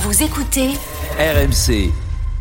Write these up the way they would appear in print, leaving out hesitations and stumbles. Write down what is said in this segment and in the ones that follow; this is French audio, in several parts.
Vous écoutez RMC.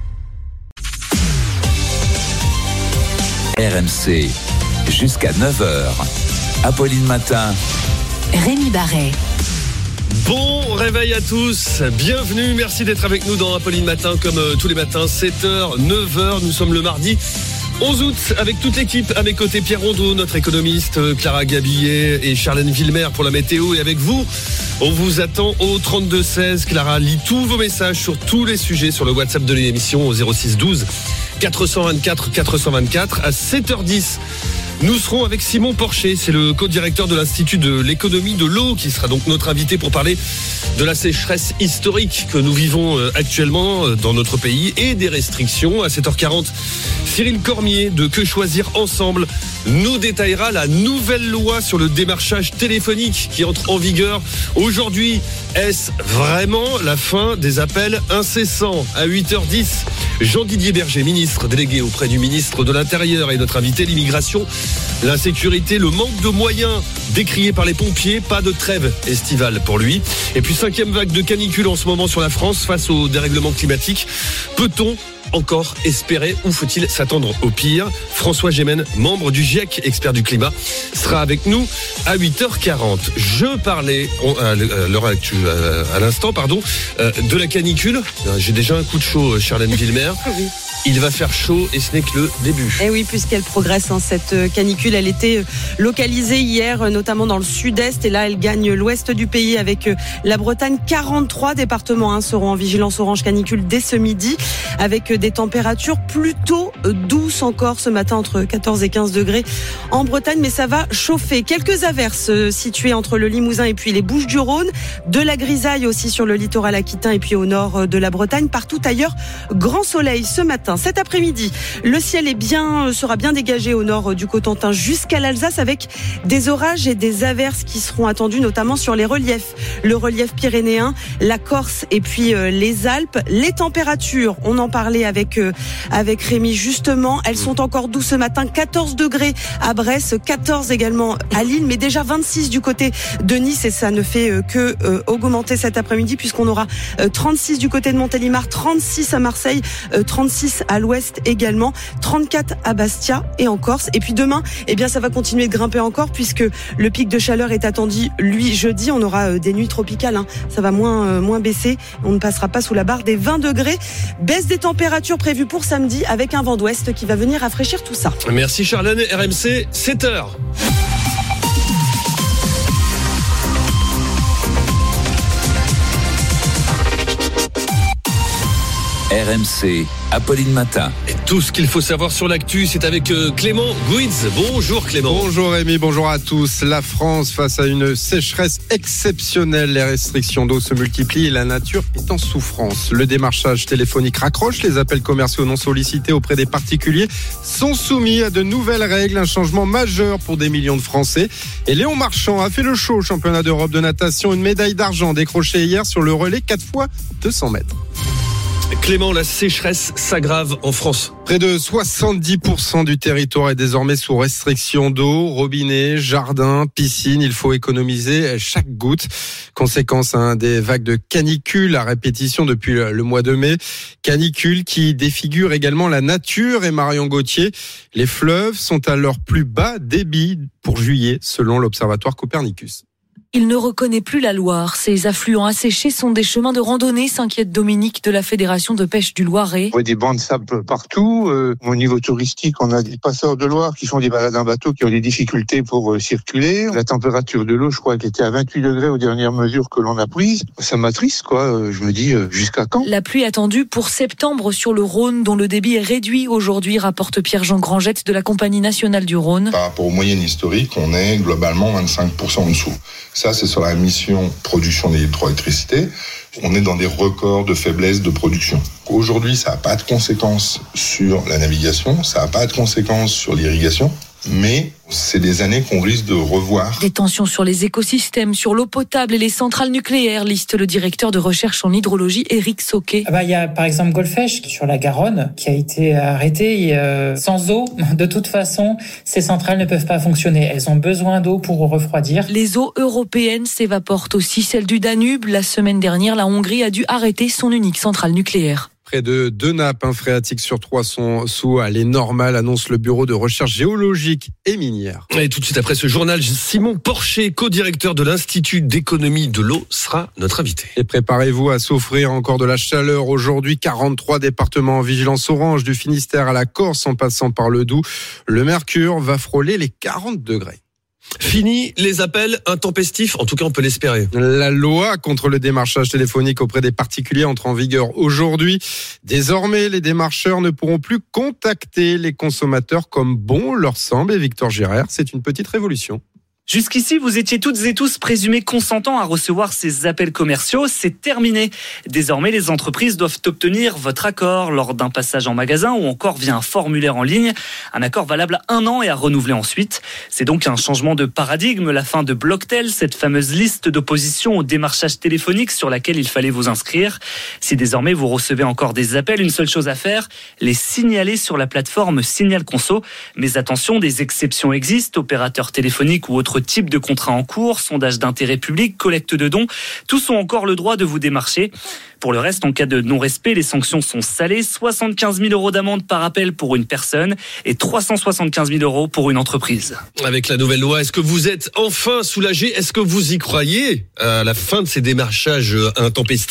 RMC, jusqu'à 9h. Apolline Matin. Rémi Barret. Bon réveil à tous, bienvenue, merci d'être avec nous dans Apolline Matin comme tous les matins, 7h, 9h, nous sommes le mardi 11 août avec toute l'équipe, à mes côtés Pierre Rondeau, notre économiste, Clara Gabillet et Charlène Villemer pour la météo, et avec vous, on vous attend au 32-16, Clara lit tous vos messages sur tous les sujets sur le WhatsApp de l'émission au 06 12 424 424 à 7h10. Nous serons avec Simon Porcher, c'est le co-directeur de l'Institut de l'économie de l'eau qui sera donc notre invité pour parler de la sécheresse historique que nous vivons actuellement dans notre pays et des restrictions. À 7h40, Cyril Cormier de Que Choisir Ensemble nous détaillera la nouvelle loi sur le démarchage téléphonique qui entre en vigueur aujourd'hui. Est-ce vraiment la fin des appels incessants? À 8h10, Jean-Didier Berger, ministre délégué auprès du ministre de l'Intérieur, et notre invité, l'immigration, l'insécurité, le manque de moyens décrié par les pompiers, pas de trêve estivale pour lui. Et puis 5e vague de canicule en ce moment sur la France face au dérèglement climatique. Peut-on encore espérer ou faut-il s'attendre au pire? François Gémen, membre du GIEC, expert du climat, sera avec nous à 8h40. Je parlais à l'instant, de la canicule. J'ai déjà un coup de chaud, Charlène Villemer. Oui. Il va faire chaud et ce n'est que le début. Et oui, puisqu'elle progresse, cette canicule, elle était localisée hier, notamment dans le sud-est, et là elle gagne l'ouest du pays avec la Bretagne. 43 départements seront en vigilance orange canicule dès ce midi, avec des températures plutôt douces encore ce matin, entre 14 et 15 degrés en Bretagne, mais ça va chauffer. Quelques averses situées entre le Limousin et puis les Bouches-du-Rhône, de la grisaille aussi sur le littoral aquitain et puis au nord de la Bretagne. Partout ailleurs, grand soleil ce matin. Cet après-midi, le ciel sera bien dégagé au nord du Cotentin jusqu'à l'Alsace, avec des orages et des averses qui seront attendus notamment sur les reliefs. Le relief pyrénéen, la Corse et puis les Alpes. Les températures, on en parlait avec Rémi justement, elles sont encore douces ce matin. 14 degrés à Brest, 14 également à Lille, mais déjà 26 du côté de Nice, et ça ne fait que augmenter cet après-midi, puisqu'on aura 36 du côté de Montélimar, 36 à Marseille, 36 à l'ouest également, 34 à Bastia et en Corse. Et puis demain, ça va continuer de grimper encore, puisque le pic de chaleur est attendu, lui, jeudi. On aura des nuits tropicales, ça va moins baisser. On ne passera pas sous la barre des 20 degrés. Baisse des températures prévues pour samedi, avec un vent d'ouest qui va venir rafraîchir tout ça. Merci Charlène. RMC, 7h. RMC, Apolline Matin. Et tout ce qu'il faut savoir sur l'actu, c'est avec Clément Gouitz. Bonjour Clément. Bonjour Rémi, bonjour à tous. La France face à une sécheresse exceptionnelle. Les restrictions d'eau se multiplient et la nature est en souffrance. Le démarchage téléphonique raccroche. Les appels commerciaux non sollicités auprès des particuliers sont soumis à de nouvelles règles. Un changement majeur pour des millions de Français. Et Léon Marchand a fait le show au championnat d'Europe de natation. Une médaille d'argent décrochée hier sur le relais 4 x 200 mètres. Clément, la sécheresse s'aggrave en France. Près de 70% du territoire est désormais sous restriction d'eau, robinet, jardin, piscine. Il faut économiser chaque goutte. Conséquence des vagues de canicule à répétition depuis le mois de mai. Canicule qui défigure également la nature. Et Marion Gauthier, les fleuves sont à leur plus bas débit pour juillet, selon l'Observatoire Copernicus. Il ne reconnaît plus la Loire. Ces affluents asséchés sont des chemins de randonnée, s'inquiète Dominique de la Fédération de pêche du Loiret. On voit des bancs de sable partout. Au niveau touristique, on a des passeurs de Loire qui font des balades en bateau, qui ont des difficultés pour circuler. La température de l'eau, je crois qu'elle était à 28 degrés aux dernières mesures que l'on a prises. Ça m'attriste, quoi. Je me dis, jusqu'à quand? La pluie attendue pour septembre sur le Rhône, dont le débit est réduit aujourd'hui, rapporte Pierre-Jean Grangette de la Compagnie nationale du Rhône. Par rapport aux moyennes historiques, on est globalement 25% en dessous. Ça, c'est sur la mission production d'hydroélectricité. On est dans des records de faiblesse de production. Aujourd'hui, ça n'a pas de conséquences sur la navigation, ça n'a pas de conséquences sur l'irrigation. mais c'est des années qu'on risque de revoir. Des tensions sur les écosystèmes, sur l'eau potable et les centrales nucléaires, liste le directeur de recherche en hydrologie, Éric Sauquet. Il y a par exemple Golfech sur la Garonne qui a été arrêté. Sans eau, de toute façon, ces centrales ne peuvent pas fonctionner. Elles ont besoin d'eau pour refroidir. Les eaux européennes s'évaporent aussi, celles du Danube. La semaine dernière, la Hongrie a dû arrêter son unique centrale nucléaire. Près de 2 nappes phréatiques sur 3 sont sous les normales, annonce le Bureau de recherche géologique et minière. Et tout de suite après ce journal, Simon Porcher, co-directeur de l'Institut d'économie de l'eau, sera notre invité. Et préparez-vous à s'offrir encore de la chaleur. Aujourd'hui, 43 départements en vigilance orange, du Finistère à la Corse en passant par le Doubs. Le mercure va frôler les 40 degrés. Fini les appels intempestifs, en tout cas on peut l'espérer. La loi contre le démarchage téléphonique auprès des particuliers entre en vigueur aujourd'hui. Désormais, les démarcheurs ne pourront plus contacter les consommateurs comme bon leur semble. Et Victor Girard, c'est une petite révolution. Jusqu'ici, vous étiez toutes et tous présumés consentants à recevoir ces appels commerciaux. C'est terminé. Désormais, les entreprises doivent obtenir votre accord lors d'un passage en magasin ou encore via un formulaire en ligne. Un accord valable 1 an et à renouveler ensuite. C'est donc un changement de paradigme, la fin de Blocktel, cette fameuse liste d'opposition au démarchage téléphonique sur laquelle il fallait vous inscrire. Si désormais vous recevez encore des appels, une seule chose à faire, les signaler sur la plateforme Signal Conso. Mais attention, des exceptions existent, opérateurs téléphoniques ou autres type de contrat en cours, sondage d'intérêt public, collecte de dons, tous ont encore le droit de vous démarcher. Pour le reste, en cas de non-respect, les sanctions sont salées, 75 000 € d'amende par appel pour une personne et 375 000 € pour une entreprise. Avec la nouvelle loi, est-ce que vous êtes enfin soulagé ? Est-ce que vous y croyez à la fin de ces démarchages intempestifs ?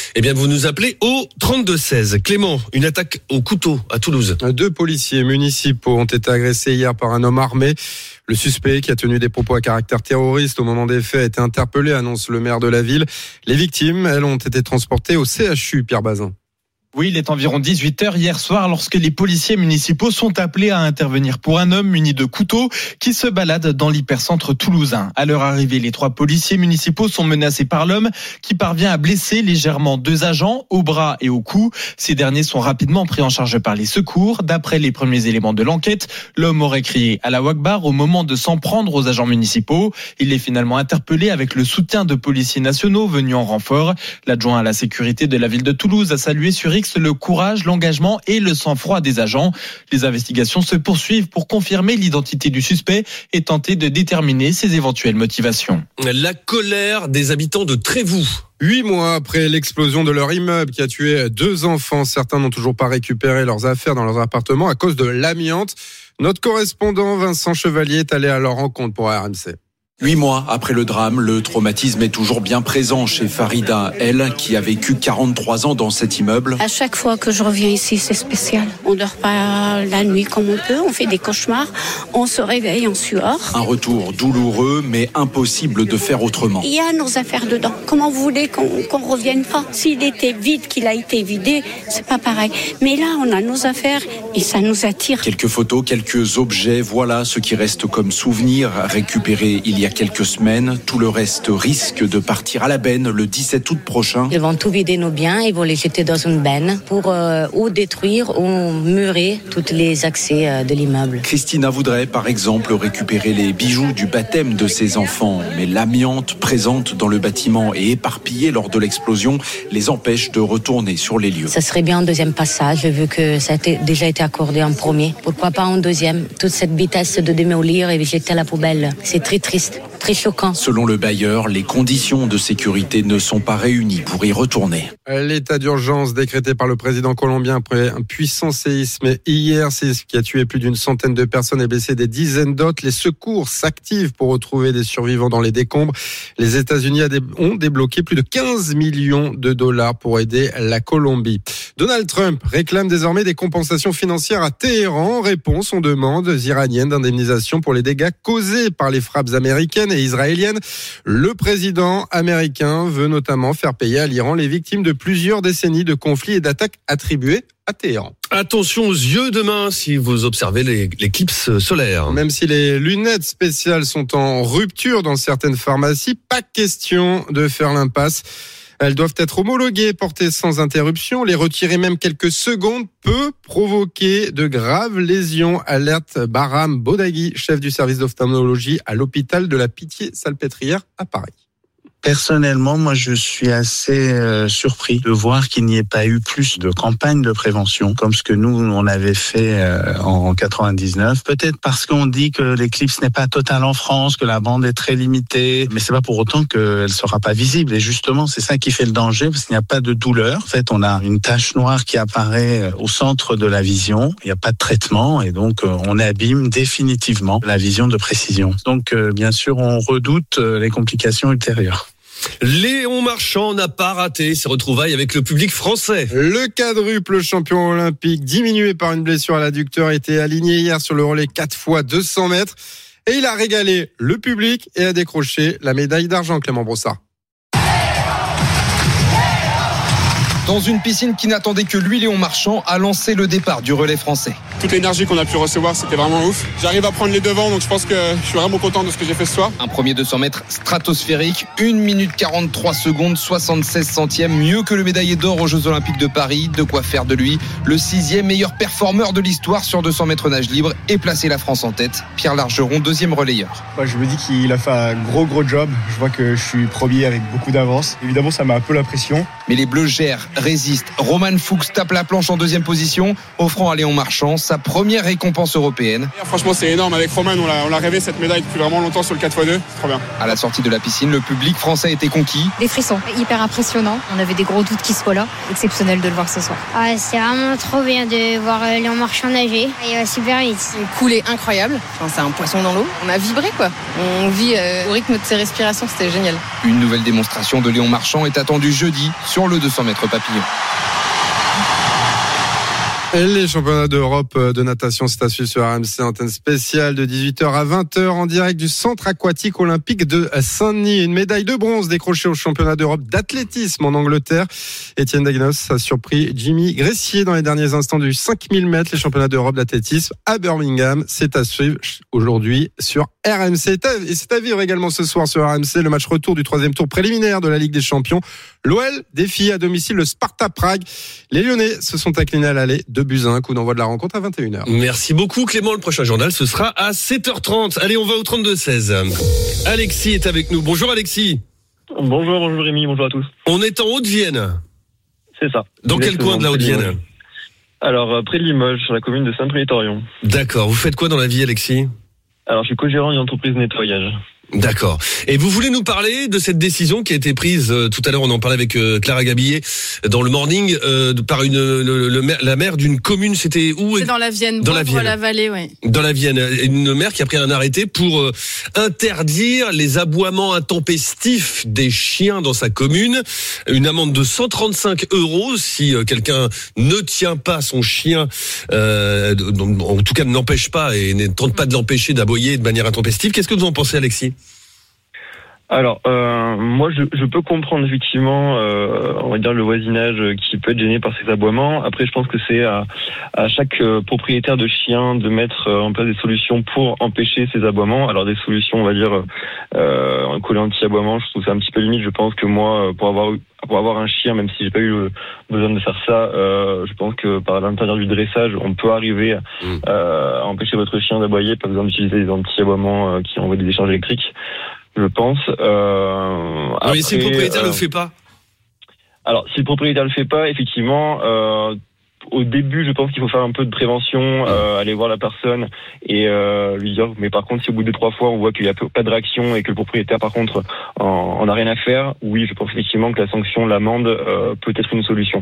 Eh bien, vous nous appelez au 3216. Clément, une attaque au couteau à Toulouse. 2 policiers municipaux ont été agressés hier par un homme armé. Le suspect, qui a tenu des propos à caractère terroriste au moment des faits, a été interpellé, annonce le maire de la ville. Les victimes, elles, ont été transportées au CHU, Pierre Bazin. Oui, il est environ 18h hier soir lorsque les policiers municipaux sont appelés à intervenir pour un homme muni de couteau qui se balade dans l'hypercentre toulousain. À leur arrivée, les 3 policiers municipaux sont menacés par l'homme qui parvient à blesser légèrement 2 agents au bras et au cou. Ces derniers sont rapidement pris en charge par les secours. D'après les premiers éléments de l'enquête, l'homme aurait crié Allahu Akbar au moment de s'en prendre aux agents municipaux. Il est finalement interpellé avec le soutien de policiers nationaux venus en renfort. L'adjoint à la sécurité de la ville de Toulouse a salué sur X le courage, l'engagement et le sang-froid des agents. Les investigations se poursuivent pour confirmer l'identité du suspect et tenter de déterminer ses éventuelles motivations. La colère des habitants de Trévoux. 8 mois après l'explosion de leur immeuble qui a tué 2 enfants, certains n'ont toujours pas récupéré leurs affaires dans leurs appartements à cause de l'amiante. Notre correspondant Vincent Chevalier est allé à leur rencontre pour RMC. 8 mois après le drame, le traumatisme est toujours bien présent chez Farida, elle qui a vécu 43 ans dans cet immeuble. À chaque fois que je reviens ici, c'est spécial. On dort pas la nuit comme on peut, on fait des cauchemars, on se réveille en sueur. Un retour douloureux, mais impossible de faire autrement. Il y a nos affaires dedans. Comment vous voulez qu'on revienne pas ? S'il était vide, qu'il a été vidé, c'est pas pareil. Mais là, on a nos affaires et ça nous attire. Quelques photos, quelques objets, voilà ce qui reste comme souvenir récupéré il y a quelques semaines. Tout le reste risque de partir à la benne le 17 août prochain. Ils vont tout vider nos biens, ils vont les jeter dans une benne pour ou détruire ou murer tous les accès de l'immeuble. Christina voudrait par exemple récupérer les bijoux du baptême de ses enfants, mais l'amiante présente dans le bâtiment et éparpillée lors de l'explosion les empêche de retourner sur les lieux. Ça serait bien un deuxième passage vu que ça a déjà été accordé en premier. Pourquoi pas un deuxième ? Toute cette vitesse de démolir et jeter à la poubelle, c'est très triste. Très choquant. Selon le bailleur, les conditions de sécurité ne sont pas réunies pour y retourner. L'état d'urgence décrété par le président colombien après un puissant séisme hier, c'est ce qui a tué plus d'une centaine de personnes et blessé des dizaines d'autres. Les secours s'activent pour retrouver des survivants dans les décombres. Les États-Unis ont débloqué plus de 15 millions de dollars pour aider la Colombie. Donald Trump réclame désormais des compensations financières à Téhéran en réponse aux demandes iraniennes d'indemnisation pour les dégâts causés par les frappes américaines et israélienne. Le président américain veut notamment faire payer à l'Iran les victimes de plusieurs décennies de conflits et d'attaques attribuées à Téhéran. Attention aux yeux demain si vous observez l'éclipse solaire. Même si les lunettes spéciales sont en rupture dans certaines pharmacies, pas question de faire l'impasse. Elles doivent être homologuées et portées sans interruption. Les retirer même quelques secondes peut provoquer de graves lésions, alerte Bahram Bodaghi, chef du service d'ophtalmologie à l'hôpital de la Pitié-Salpêtrière à Paris. Personnellement, moi, je suis assez surpris de voir qu'il n'y ait pas eu plus de campagnes de prévention comme ce que nous, on avait fait en 99. Peut-être parce qu'on dit que l'éclipse n'est pas totale en France, que la bande est très limitée, mais c'est pas pour autant qu'elle sera pas visible. Et justement, c'est ça qui fait le danger, parce qu'il n'y a pas de douleur. En fait, on a une tache noire qui apparaît au centre de la vision. Il n'y a pas de traitement, et donc on abîme définitivement la vision de précision. Donc, bien sûr, on redoute les complications ultérieures. Léon Marchand n'a pas raté ses retrouvailles avec le public français. Le quadruple champion olympique, diminué par une blessure à l'adducteur, a été aligné hier sur le relais 4 x 200 mètres. Et il a régalé le public et a décroché la médaille d'argent, Clément Brossard. Dans une piscine qui n'attendait que lui, Léon Marchand a lancé le départ du relais français. Toute l'énergie qu'on a pu recevoir, c'était vraiment ouf. J'arrive à prendre les devants, donc je pense que je suis vraiment content de ce que j'ai fait ce soir. Un premier 200 mètres stratosphérique, 1 minute 43 secondes, 76 centièmes, mieux que le médaillé d'or aux Jeux Olympiques de Paris. De quoi faire de lui le 6e meilleur performeur de l'histoire sur 200 mètres nage libre et placer la France en tête. Pierre Largeron, 2e relayeur. Je me dis qu'il a fait un gros job. Je vois que je suis premier avec beaucoup d'avance. Évidemment, ça met un peu la pression. Mais les Bleus gèrent, résistent. Roman Fuchs tape la planche en 2e position, offrant à Léon Marchand sa première récompense européenne. Franchement, c'est énorme. Avec Roman, on l'a rêvé cette médaille depuis vraiment longtemps sur le 4x2. C'est trop bien. À la sortie de la piscine, le public français était conquis. Des frissons, hyper impressionnant. On avait des gros doutes qu'il soit là. Exceptionnel de le voir ce soir. C'est vraiment trop bien de voir Léon Marchand nager. Il va super vite. Le cool est incroyable. C'est un poisson dans l'eau. On a vibré, quoi. On vit au rythme de ses respirations. C'était génial. Une nouvelle démonstration de Léon Marchand est attendue jeudi sur le 200 mètres papillon. Les championnats d'Europe de natation, c'est à suivre sur RMC, antenne spéciale de 18h à 20h en direct du centre aquatique olympique de Saint-Denis. Une médaille de bronze décrochée au championnat d'Europe d'athlétisme en Angleterre. Étienne Dagnos a surpris Jimmy Gressier dans les derniers instants du 5000 mètres. Les championnats d'Europe d'athlétisme à Birmingham, c'est à suivre aujourd'hui sur RMC. Et c'est à vivre également ce soir sur RMC, le match retour du 3e tour préliminaire de la Ligue des Champions. L'OL défie à domicile le Sparta Prague. Les Lyonnais se sont inclinés à l'aller 2-1, coup d'envoi de la rencontre à 21h. Merci beaucoup Clément, le prochain journal ce sera à 7h30. Allez, on va au 32-16. Alexis est avec nous. Bonjour Alexis. Bonjour Rémi, bonjour à tous. On est en Haute-Vienne. C'est ça. Dans quel coin de la Haute-Vienne ? Alors, près de Limoges, sur la commune de Saint-Prétorion. D'accord, vous faites quoi dans la vie Alexis ? Alors, je suis co-gérant d'une entreprise de nettoyage. D'accord. Et vous voulez nous parler de cette décision qui a été prise tout à l'heure, on en parlait avec Clara Gabillet dans le morning par la maire d'une commune, c'était où ? C'est dans la Vienne, dans la vallée, oui. Dans la Vienne, une maire qui a pris un arrêté pour interdire les aboiements intempestifs des chiens dans sa commune. Une amende de 135 € si quelqu'un ne tient pas son chien, en tout cas ne l'empêche pas et ne tente pas de l'empêcher d'aboyer de manière intempestive. Qu'est-ce que vous en pensez, Alexis ? Alors, moi, je peux comprendre effectivement, on va dire le voisinage qui peut être gêné par ces aboiements. Après, je pense que c'est à chaque propriétaire de chien de mettre en place des solutions pour empêcher ces aboiements. Alors, des solutions, on va dire, un collet anti-aboiement, je trouve ça un petit peu limite. Je pense que moi, pour avoir un chien, même si j'ai pas eu besoin de faire ça, je pense que par l'intérieur du dressage, on peut arriver à empêcher votre chien d'aboyer, pas besoin d'utiliser des anti-aboiements qui envoient des décharges électriques. Je pense. Mais si le propriétaire le fait pas. Alors, si le propriétaire le fait pas, effectivement, au début, je pense qu'il faut faire un peu de prévention, aller voir la personne et lui dire. Mais par contre, si au bout de 3 fois, on voit qu'il n'y a pas de réaction et que le propriétaire, par contre, en a rien à faire, oui, je pense effectivement que la sanction, l'amende, peut être une solution.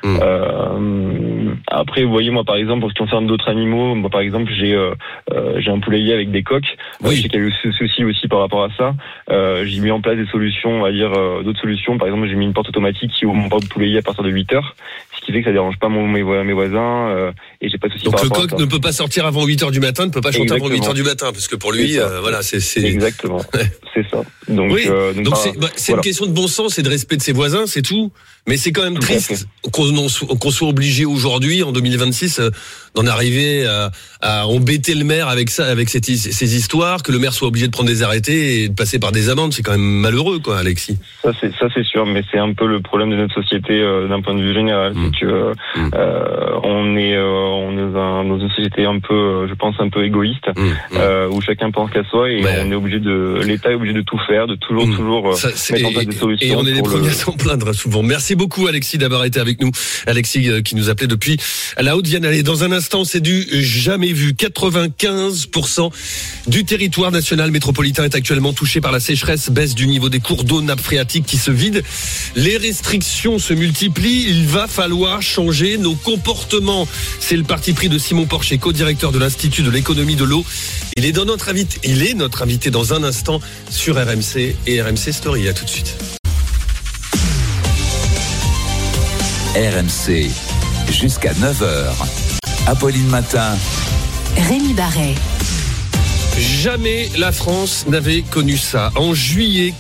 Après, vous voyez, moi, par exemple, en ce qui concerne d'autres animaux, moi, par exemple, j'ai un poulailler avec des coqs. Oui. Je sais qu'il y a eu ce souci aussi par rapport à ça. J'ai mis en place des solutions, on va dire, d'autres solutions. Par exemple, j'ai mis une porte automatique qui ouvre mon poulailler à partir de 8h, ce qui fait que ça dérange pas mes voisins, et j'ai pas de souci par rapport à ça. Donc le coq ne peut pas sortir avant 8h du matin, ne peut pas chanter avant 8h du matin, parce que pour lui, voilà, c'est... Exactement, c'est ça. Donc, oui. Donc c'est une question de bon sens et de respect de ses voisins, c'est tout. Mais c'est quand même triste qu'on soit obligé aujourd'hui, en 2026, d'en arriver à embêter le maire avec ça, avec ces histoires, que le maire soit obligé de prendre des arrêtés et de passer par des amendes. C'est quand même malheureux, quoi, Alexis. Ça c'est sûr, mais c'est un peu le problème de notre société d'un point de vue général. C'est que on est dans une société un peu, je pense, un peu égoïste, où chacun pense qu'à soi et on est obligé l'État est obligé de tout faire, de toujours mettre en place des solutions. Et on est les premiers à s'en plaindre souvent. Merci beaucoup, Alexis, d'avoir été avec nous. Alexis qui nous appelait depuis la Haute-Vienne. Allez, dans un instant, c'est du jamais vu. 95% du territoire national métropolitain est actuellement touché par la sécheresse, baisse du niveau des cours d'eau, nappes phréatiques qui se vident. Les restrictions se multiplient. Il va falloir changer nos comportements. C'est le parti pris de Simon Porcher, co-directeur de l'Institut de l'économie de l'eau. Il est notre invité dans un instant sur RMC et RMC Story. À tout de suite. RMC, jusqu'à 9h. Apolline Matin. Rémi Barret. Jamais la France n'avait connu ça. En juillet,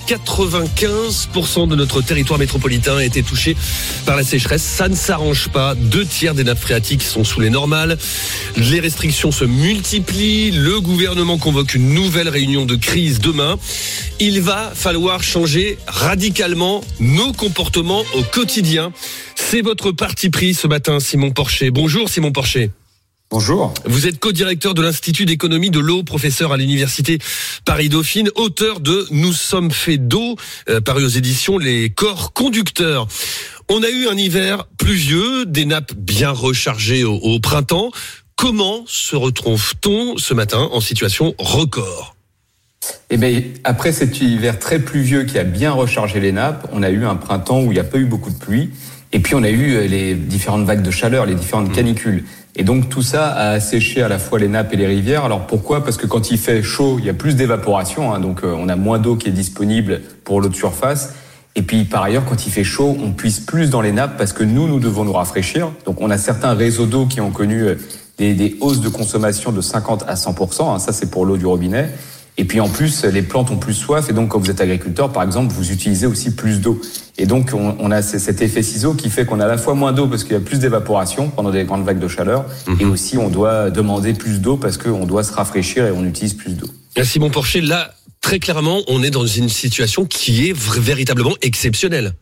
95% de notre territoire métropolitain a été touché par la sécheresse. Ça ne s'arrange pas. 2/3 des nappes phréatiques sont sous les normales. Les restrictions se multiplient. Le gouvernement convoque une nouvelle réunion de crise demain. Il va falloir changer radicalement nos comportements au quotidien. C'est votre parti pris ce matin, Simon Porcher. Bonjour Simon Porcher. Bonjour. Vous êtes co-directeur de l'Institut d'économie de l'eau, professeur à l'université Paris-Dauphine, auteur de Nous sommes faits d'eau, paru aux éditions Les Corps Conducteurs. On a eu un hiver pluvieux, des nappes bien rechargées au printemps. Comment se retrouve-t-on ce matin en situation record ? Eh bien, après cet hiver très pluvieux qui a bien rechargé les nappes, on a eu un printemps où il n'y a pas eu beaucoup de pluie. Et puis on a eu les différentes vagues de chaleur, les différentes canicules. Et donc tout ça a asséché à la fois les nappes et les rivières. Alors pourquoi ? Parce que quand il fait chaud, il y a plus d'évaporation, donc on a moins d'eau qui est disponible pour l'eau de surface. Et puis par ailleurs, quand il fait chaud, on puise plus dans les nappes parce que nous devons nous rafraîchir. Donc on a certains réseaux d'eau qui ont connu des hausses de consommation de 50 à 100%. Ça c'est pour l'eau du robinet. Et puis en plus, les plantes ont plus soif et donc quand vous êtes agriculteur, par exemple, vous utilisez aussi plus d'eau. Et donc on a cet effet ciseau qui fait qu'on a à la fois moins d'eau parce qu'il y a plus d'évaporation pendant des grandes vagues de chaleur et aussi on doit demander plus d'eau parce qu'on doit se rafraîchir et on utilise plus d'eau. Simon Porcher, là, très clairement, on est dans une situation qui est véritablement exceptionnelle.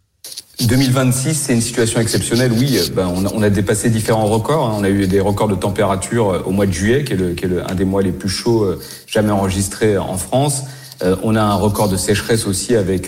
2026, c'est une situation exceptionnelle, oui. On a dépassé différents records. On a eu des records de température au mois de juillet, qui est un des mois les plus chauds jamais enregistrés en France. On a un record de sécheresse aussi avec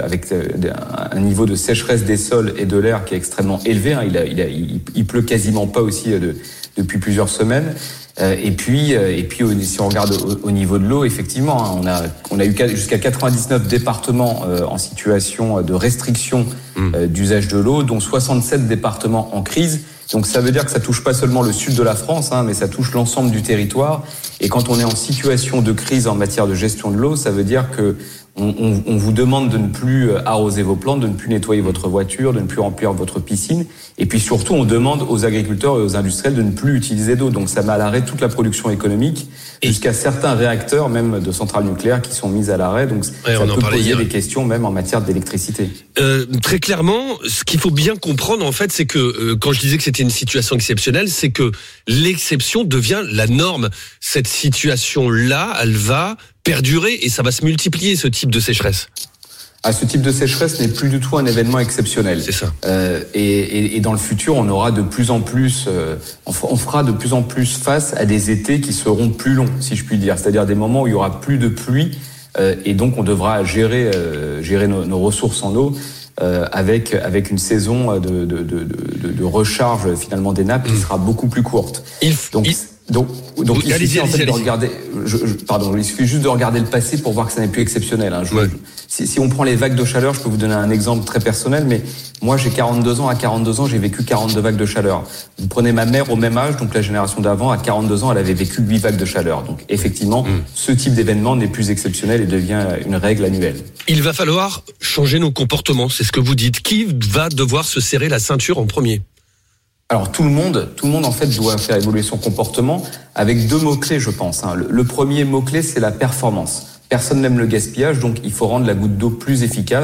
un niveau de sécheresse des sols et de l'air qui est extrêmement élevé. Il pleut quasiment pas aussi depuis plusieurs semaines. Et puis, si on regarde au niveau de l'eau, effectivement, on a eu jusqu'à 99 départements en situation de restriction d'usage de l'eau, dont 67 départements en crise. Donc ça veut dire que ça touche pas seulement le sud de la France, mais ça touche l'ensemble du territoire. Et quand on est en situation de crise en matière de gestion de l'eau, ça veut dire que on vous demande de ne plus arroser vos plantes, de ne plus nettoyer votre voiture, de ne plus remplir votre piscine. Et puis surtout, on demande aux agriculteurs et aux industriels de ne plus utiliser d'eau. Donc ça met à l'arrêt toute la production économique, jusqu'à certains réacteurs, même de centrales nucléaires, qui sont mis à l'arrêt. Donc ça peut poser des questions même en matière d'électricité. Très clairement, ce qu'il faut bien comprendre, en fait, c'est que quand je disais que c'était une situation exceptionnelle, c'est que l'exception devient la norme. Cette situation-là, elle va perdurer et ça va se multiplier, ce type de sécheresse. Ce type de sécheresse n'est plus du tout un événement exceptionnel. C'est ça. Et dans le futur, on aura de plus en plus, on fera de plus en plus face à des étés qui seront plus longs, si je puis dire. C'est-à-dire des moments où il y aura plus de pluie, et donc on devra gérer nos ressources en eau avec une saison de recharge finalement des nappes qui sera beaucoup plus courte. Donc il suffit en fait de regarder. Il suffit juste de regarder le passé pour voir que ça n'est plus exceptionnel. Si on prend les vagues de chaleur, je peux vous donner un exemple très personnel, mais moi j'ai 42 ans. À 42 ans, j'ai vécu 42 vagues de chaleur. Vous prenez ma mère au même âge, donc la génération d'avant, à 42 ans, elle avait vécu 8 vagues de chaleur. Donc effectivement, ce type d'événement n'est plus exceptionnel et devient une règle annuelle. Il va falloir changer nos comportements, c'est ce que vous dites. Qui va devoir se serrer la ceinture en premier ? Alors tout le monde en fait doit faire évoluer son comportement avec 2 mots-clés, je pense. Le premier mot-clé, c'est la performance. Personne n'aime le gaspillage, donc il faut rendre la goutte d'eau plus efficace.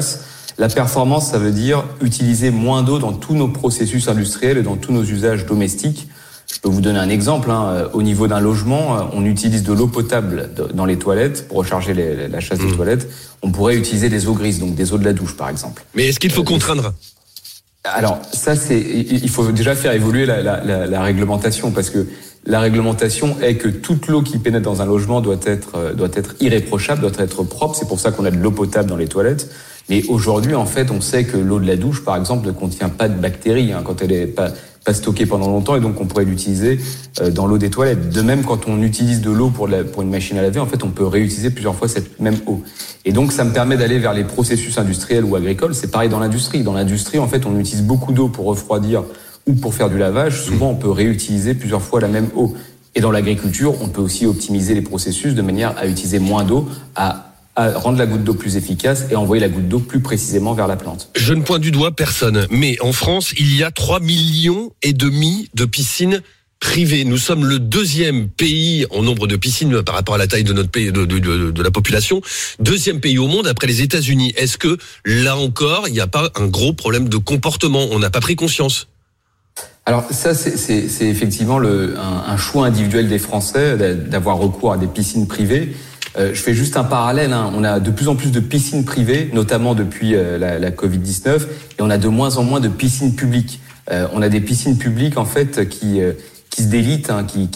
La performance, ça veut dire utiliser moins d'eau dans tous nos processus industriels et dans tous nos usages domestiques. Je peux vous donner un exemple. Au niveau d'un logement, on utilise de l'eau potable dans les toilettes pour recharger la chasse des toilettes. On pourrait utiliser des eaux grises, donc des eaux de la douche, par exemple. Mais est-ce qu'il faut contraindre ? Alors, ça, il faut déjà faire évoluer la réglementation, parce que la réglementation est que toute l'eau qui pénètre dans un logement doit être irréprochable, doit être propre. C'est pour ça qu'on a de l'eau potable dans les toilettes. Mais aujourd'hui, en fait, on sait que l'eau de la douche, par exemple, ne contient pas de bactéries quand elle est pas stockée pendant longtemps, et donc on pourrait l'utiliser dans l'eau des toilettes. De même, quand on utilise de l'eau pour une machine à laver, en fait, on peut réutiliser plusieurs fois cette même eau. Et donc, ça me permet d'aller vers les processus industriels ou agricoles. C'est pareil dans l'industrie. Dans l'industrie, en fait, on utilise beaucoup d'eau pour refroidir ou pour faire du lavage. Souvent, on peut réutiliser plusieurs fois la même eau. Et dans l'agriculture, on peut aussi optimiser les processus de manière à utiliser moins d'eau, à rendre la goutte d'eau plus efficace et envoyer la goutte d'eau plus précisément vers la plante. Je ne pointe du doigt personne, mais en France, il y a 3,5 millions de piscines privées. Nous sommes le 2e pays en nombre de piscines par rapport à la taille de notre pays, de la population. 2e pays au monde après les États-Unis. Est-ce que, là encore, il n'y a pas un gros problème de comportement ? On n'a pas pris conscience ? Alors ça, c'est effectivement un choix individuel des Français d'avoir recours à des piscines privées. Je fais juste un parallèle. On a de plus en plus de piscines privées, notamment depuis la Covid-19, et on a de moins en moins de piscines publiques. On a des piscines publiques en fait qui se délitent,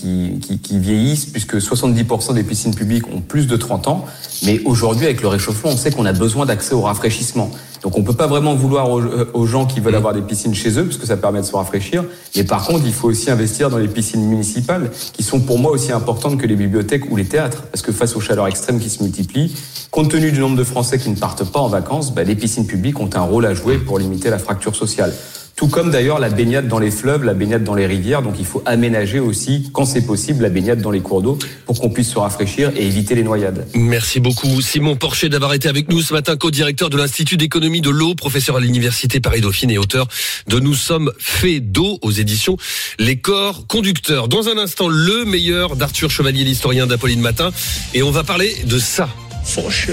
qui vieillissent, puisque 70% des piscines publiques ont plus de 30 ans. Mais aujourd'hui, avec le réchauffement, on sait qu'on a besoin d'accès au rafraîchissement. Donc on peut pas vraiment vouloir aux gens qui veulent avoir des piscines chez eux, parce que ça permet de se rafraîchir. Mais par contre, il faut aussi investir dans les piscines municipales, qui sont pour moi aussi importantes que les bibliothèques ou les théâtres. Parce que face aux chaleurs extrêmes qui se multiplient, compte tenu du nombre de Français qui ne partent pas en vacances, les piscines publiques ont un rôle à jouer pour limiter la fracture sociale. Tout comme d'ailleurs la baignade dans les fleuves, la baignade dans les rivières. Donc il faut aménager aussi, quand c'est possible, la baignade dans les cours d'eau pour qu'on puisse se rafraîchir et éviter les noyades. Merci beaucoup Simon Porcher d'avoir été avec nous ce matin, co-directeur de l'Institut d'économie de l'eau, professeur à l'Université Paris-Dauphine et auteur de Nous sommes faits d'eau aux éditions Les Corps Conducteurs. Dans un instant, le meilleur d'Arthur Chevalier, l'historien d'Apolline Matin. Et on va parler de ça. For sure.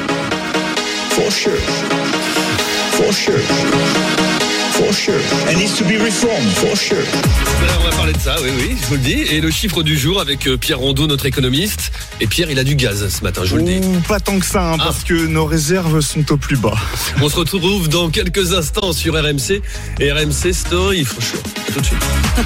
For sure. For sure. For sure. It needs to be reformed, for sure. On va parler de ça, oui, je vous le dis. Et le chiffre du jour avec Pierre Rondeau, notre économiste. Et Pierre, il a du gaz ce matin, je vous le dis. Pas tant que ça, parce que nos réserves sont au plus bas. On se retrouve dans quelques instants sur RMC et RMC Story, for sure. Tout de suite.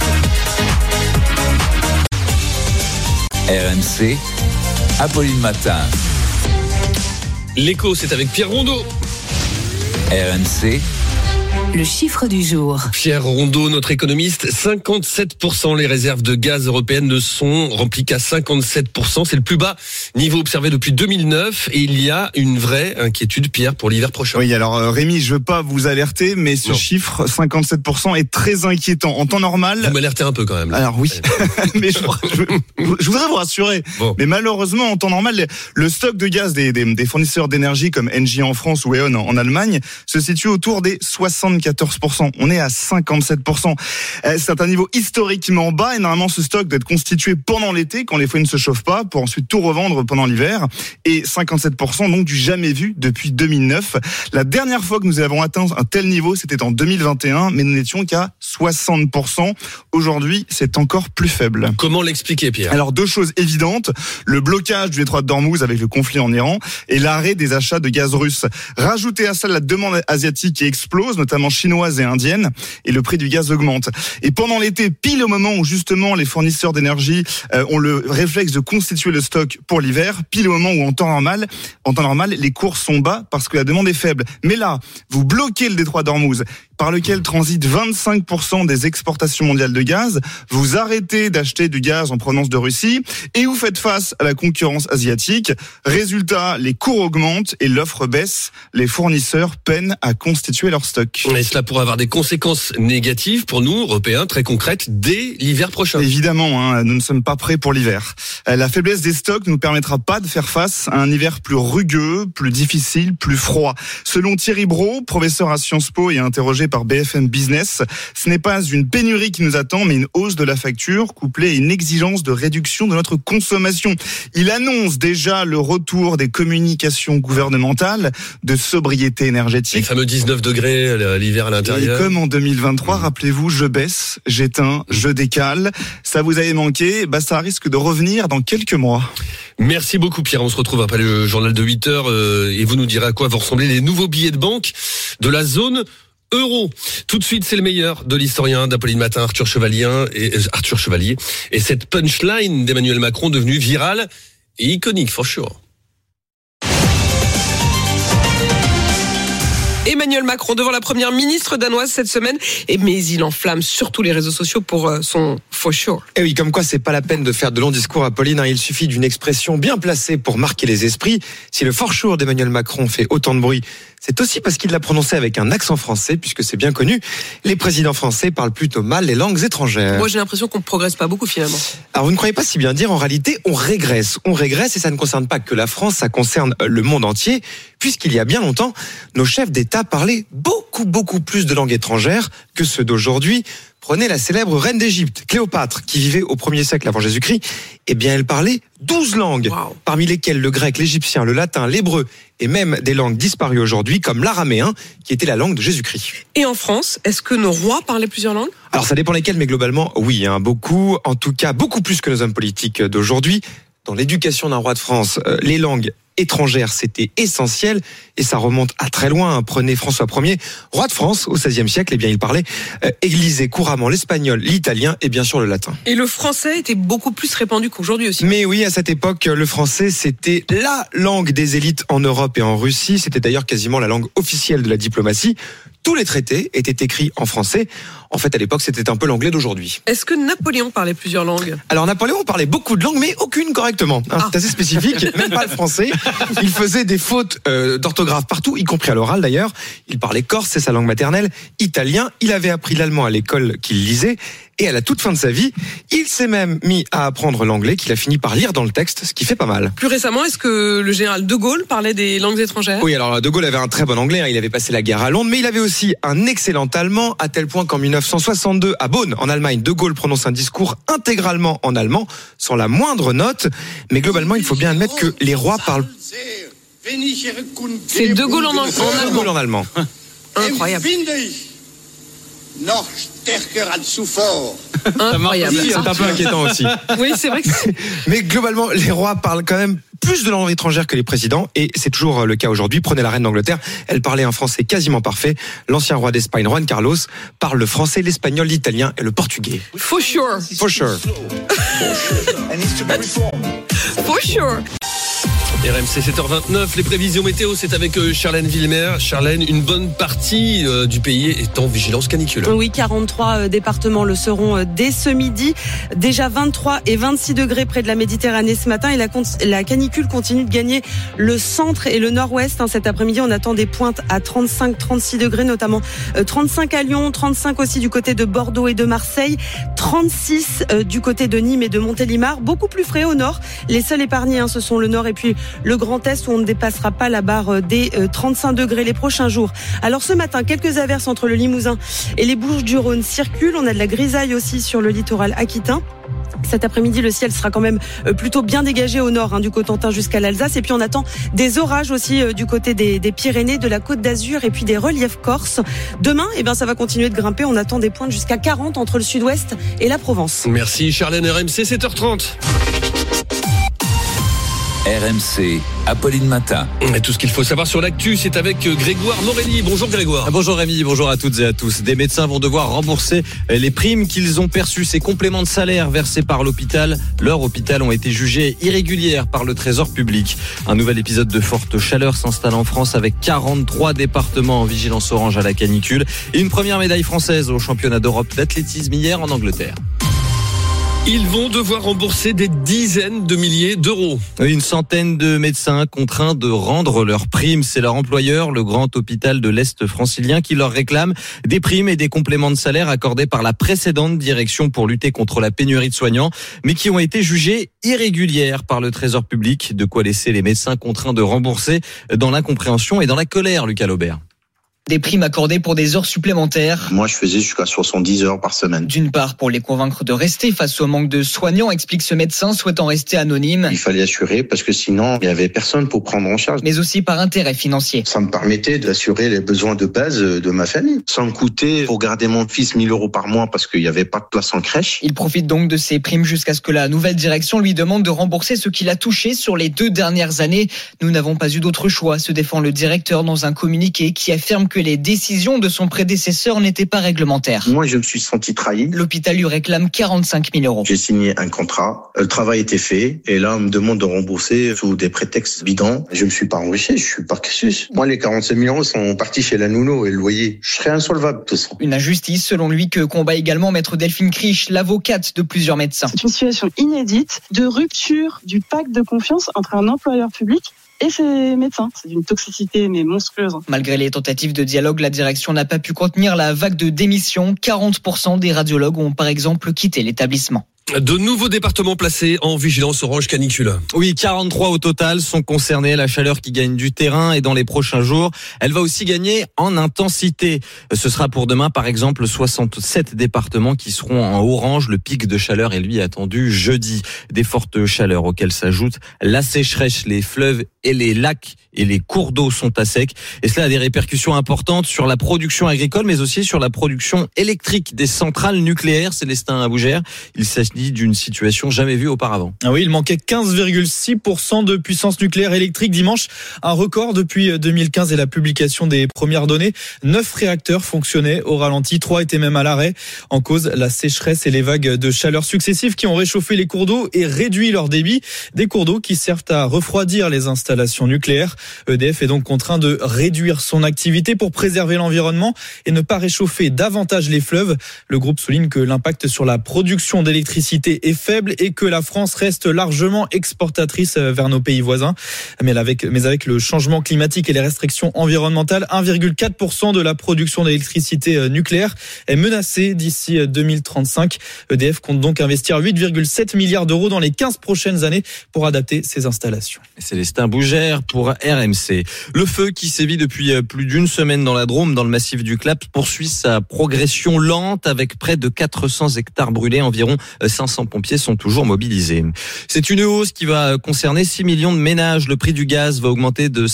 RMC, Apolline Matin. L'écho, c'est avec Pierre Rondeau. RMC. Le chiffre du jour. Pierre Rondeau, notre économiste, 57% les réserves de gaz européennes ne sont remplies qu'à 57%. C'est le plus bas niveau observé depuis 2009 et il y a une vraie inquiétude, Pierre, pour l'hiver prochain. Oui, alors Rémi, je veux pas vous alerter, mais ce chiffre, 57%, est très inquiétant. En temps normal... Vous m'alertez un peu quand même. Là. Alors oui, mais je voudrais vous rassurer. Bon. Mais malheureusement, en temps normal, le stock de gaz des fournisseurs d'énergie comme Engie en France ou E.ON en Allemagne se situe autour des 74%. On est à 57%. C'est un niveau historiquement bas et normalement ce stock doit être constitué pendant l'été quand les foyers ne se chauffent pas pour ensuite tout revendre pendant l'hiver. Et 57% donc du jamais vu depuis 2009. La dernière fois que nous avons atteint un tel niveau, c'était en 2021, mais nous n'étions qu'à 60%. Aujourd'hui, c'est encore plus faible. Comment l'expliquer, Pierre ? Alors deux choses évidentes. Le blocage du détroit d'Ormuz avec le conflit en Iran et l'arrêt des achats de gaz russe. Rajoutez à ça la demande asiatique qui explose, notamment chinoise et indienne, et le prix du gaz augmente. Et pendant l'été, pile au moment où justement les fournisseurs d'énergie ont le réflexe de constituer le stock pour l'hiver, pile au moment où en temps normal, les cours sont bas parce que la demande est faible. Mais là, vous bloquez le détroit d'Ormuz, par lequel transitent 25% des exportations mondiales de gaz, vous arrêtez d'acheter du gaz en provenance de Russie et vous faites face à la concurrence asiatique. Résultat, les cours augmentent et l'offre baisse. Les fournisseurs peinent à constituer leur stock. Et cela pourrait avoir des conséquences négatives pour nous, Européens, très concrètes, dès l'hiver prochain. Évidemment, nous ne sommes pas prêts pour l'hiver. La faiblesse des stocks ne nous permettra pas de faire face à un hiver plus rugueux, plus difficile, plus froid. Selon Thierry Brault, professeur à Sciences Po et interrogé partagé par BFM Business. Ce n'est pas une pénurie qui nous attend, mais une hausse de la facture couplée à une exigence de réduction de notre consommation. Il annonce déjà le retour des communications gouvernementales de sobriété énergétique. Les fameux 19 degrés l'hiver à l'intérieur. Et comme en 2023, rappelez-vous, je baisse, j'éteins, je décale. Ça vous avait manqué, ça risque de revenir dans quelques mois. Merci beaucoup Pierre, on se retrouve après le journal de 8h et vous nous direz à quoi vont ressembler les nouveaux billets de banque de la zone euro. Tout de suite, c'est le meilleur de l'historien d'Apolline Matin, Arthur Chevalier, et cette punchline d'Emmanuel Macron devenue virale et iconique, for sure. Emmanuel Macron devant la première ministre danoise cette semaine, mais il enflamme surtout les réseaux sociaux pour son for sure. Et oui, comme quoi c'est pas la peine de faire de longs discours, Apolline, il suffit d'une expression bien placée pour marquer les esprits. Si le for sure d'Emmanuel Macron fait autant de bruit, c'est aussi parce qu'il l'a prononcé avec un accent français, puisque c'est bien connu, les présidents français parlent plutôt mal les langues étrangères. Moi j'ai l'impression qu'on ne progresse pas beaucoup finalement. Alors vous ne croyez pas si bien dire, en réalité on régresse et ça ne concerne pas que la France, ça concerne le monde entier, puisqu'il y a bien longtemps, nos chefs d'État parlaient beaucoup plus de langues étrangères que ceux d'aujourd'hui. Prenez la célèbre reine d'Égypte, Cléopâtre, qui vivait au 1er siècle avant Jésus-Christ. Eh bien, elle parlait 12 langues, parmi lesquelles le grec, l'égyptien, le latin, l'hébreu et même des langues disparues aujourd'hui, comme l'araméen, qui était la langue de Jésus-Christ. Et en France, est-ce que nos rois parlaient plusieurs langues ? Alors, ça dépend lesquelles, mais globalement, oui, beaucoup. En tout cas, beaucoup plus que nos hommes politiques d'aujourd'hui. Dans l'éducation d'un roi de France, les langues étrangères, c'était essentiel, et ça remonte à très loin. Prenez François Ier, roi de France au XVIe siècle, il parlait et lisait couramment l'espagnol, l'italien et bien sûr le latin. Et le français était beaucoup plus répandu qu'aujourd'hui aussi. Mais oui, à cette époque, le français, c'était la langue des élites en Europe et en Russie. C'était d'ailleurs quasiment la langue officielle de la diplomatie. Tous les traités étaient écrits en français. En fait, à l'époque, c'était un peu l'anglais d'aujourd'hui. Est-ce que Napoléon parlait plusieurs langues ? Alors, Napoléon parlait beaucoup de langues, mais aucune correctement. C'est assez spécifique, même pas le français. Il faisait des fautes d'orthographe partout, y compris à l'oral d'ailleurs. Il parlait corse, c'est sa langue maternelle, italien. Il avait appris l'allemand à l'école qu'il lisait. Et à la toute fin de sa vie, il s'est même mis à apprendre l'anglais qu'il a fini par lire dans le texte, ce qui fait pas mal. Plus récemment, est-ce que le général de Gaulle parlait des langues étrangères ? Oui, alors de Gaulle avait un très bon anglais, il avait passé la guerre à Londres, mais il avait aussi un excellent allemand, à tel point qu'en 1962, à Bonn, en Allemagne, de Gaulle prononce un discours intégralement en allemand, sans la moindre note. Mais globalement, il faut bien admettre que les rois parlent... C'est de Gaulle en allemand. De Gaulle en allemand. Incroyable. Incroyable. C'est un peu inquiétant aussi. Oui, c'est vrai que Mais globalement, les rois parlent quand même plus de langues étrangères que les présidents, et c'est toujours le cas aujourd'hui. Prenez la reine d'Angleterre, elle parlait un français quasiment parfait. L'ancien roi d'Espagne, Juan Carlos, parle le français, l'espagnol, l'italien et le portugais. For sure. For sure. For sure. RMC 7h29, les prévisions météo, c'est avec Charlène Villemer. Charlène, une bonne partie du pays est en vigilance canicule. Oui, 43 départements le seront dès ce midi. Déjà 23 et 26 degrés près de la Méditerranée ce matin, et la canicule continue de gagner le centre et le nord-ouest. Cet après-midi, on attend des pointes à 35-36 degrés, notamment 35 à Lyon, 35 aussi du côté de Bordeaux et de Marseille, 36 du côté de Nîmes et de Montélimar. Beaucoup plus frais au nord. Les seuls épargnés, ce sont le nord et puis le Grand Est, où on ne dépassera pas la barre des 35 degrés les prochains jours. Alors ce matin, quelques averses entre le Limousin et les Bouches-du-Rhône circulent. On a de la grisaille aussi sur le littoral aquitain. Cet après-midi, le ciel sera quand même plutôt bien dégagé au nord, du Cotentin jusqu'à l'Alsace. Et puis on attend des orages aussi du côté des Pyrénées, de la Côte d'Azur et puis des reliefs corses. Demain, ça va continuer de grimper. On attend des pointes jusqu'à 40 entre le sud-ouest et la Provence. Merci Charlène, RMC 7h30. RMC, Apolline Matin. Et tout ce qu'il faut savoir sur l'actu, c'est avec Grégoire Morelli. Bonjour Grégoire. Bonjour Rémi, bonjour à toutes et à tous. Des médecins vont devoir rembourser les primes qu'ils ont perçues. Ces compléments de salaire versés par l'hôpital. Leur hôpital ont été jugés irrégulières par le Trésor public. Un nouvel épisode de forte chaleur s'installe en France avec 43 départements en vigilance orange à la canicule. Et une première médaille française au championnat d'Europe d'athlétisme hier en Angleterre. Ils vont devoir rembourser des dizaines de milliers d'euros. Une centaine de médecins contraints de rendre leurs primes. C'est leur employeur, le grand hôpital de l'Est francilien, qui leur réclame des primes et des compléments de salaire accordés par la précédente direction pour lutter contre la pénurie de soignants, mais qui ont été jugés irrégulières par le Trésor public. De quoi laisser les médecins contraints de rembourser dans l'incompréhension et dans la colère, Lucas Laubert. Des primes accordées pour des heures supplémentaires. Moi, je faisais jusqu'à 70 heures par semaine. D'une part, pour les convaincre de rester face au manque de soignants, explique ce médecin souhaitant rester anonyme. Il fallait assurer parce que sinon, il n'y avait personne pour prendre en charge. Mais aussi par intérêt financier. Ça me permettait d'assurer les besoins de base de ma famille. Sans me coûter pour garder mon fils 1 000 € par mois parce qu'il n'y avait pas de place en crèche. Il profite donc de ces primes jusqu'à ce que la nouvelle direction lui demande de rembourser ce qu'il a touché sur les 2 dernières années. Nous n'avons pas eu d'autre choix, se défend le directeur dans un communiqué qui affirme que les décisions de son prédécesseur n'étaient pas réglementaires. Moi, je me suis senti trahi. L'hôpital lui réclame 45 000 €. J'ai signé un contrat, le travail était fait, et là, on me demande de rembourser sous des prétextes bidons. Je me suis pas enrichi, je suis pas casus. Moi, les 45 000 € sont partis chez la nounou et le loyer. Je serais insolvable, de toute façon. Une injustice, selon lui, que combat également maître Delphine Krisch, l'avocate de plusieurs médecins. C'est une situation inédite de rupture du pacte de confiance entre un employeur public et ses médecins. C'est d'une toxicité mais monstrueuse. Malgré les tentatives de dialogue, la direction n'a pas pu contenir la vague de démissions. 40% des radiologues ont par exemple quitté l'établissement. De nouveaux départements placés en vigilance orange canicule. Oui, 43 au total sont concernés. La chaleur qui gagne du terrain et dans les prochains jours, elle va aussi gagner en intensité. Ce sera pour demain, par exemple, 67 départements qui seront en orange. Le pic de chaleur est lui attendu jeudi. Des fortes chaleurs auxquelles s'ajoute la sécheresse. Les fleuves et les lacs et les cours d'eau sont à sec. Et cela a des répercussions importantes sur la production agricole, mais aussi sur la production électrique des centrales nucléaires. Célestin Abougère, il s'agit d'une situation jamais vue auparavant. Ah oui, il manquait 15,6% de puissance nucléaire électrique dimanche, un record depuis 2015 et la publication des premières données. 9 réacteurs fonctionnaient au ralenti, 3 étaient même à l'arrêt. En cause, la sécheresse et les vagues de chaleur successives qui ont réchauffé les cours d'eau et réduit leur débit. Des cours d'eau qui servent à refroidir les installations nucléaires. EDF est donc contraint de réduire son activité pour préserver l'environnement et ne pas réchauffer davantage les fleuves. Le groupe souligne que l'impact sur la production d'électricité est faible et que la France reste largement exportatrice vers nos pays voisins. Mais avec le changement climatique et les restrictions environnementales, 1,4% de la production d'électricité nucléaire est menacée d'ici 2035. EDF compte donc investir 8,7 milliards d'euros dans les 15 prochaines années pour adapter ses installations. Célestin Bougère pour RMC. Le feu qui sévit depuis plus d'une semaine dans la Drôme, dans le massif du Claps, poursuit sa progression lente avec près de 400 hectares brûlés. Environ 500 pompiers sont toujours mobilisés. C'est une hausse qui va concerner 6 millions de ménages. Le prix du gaz va augmenter de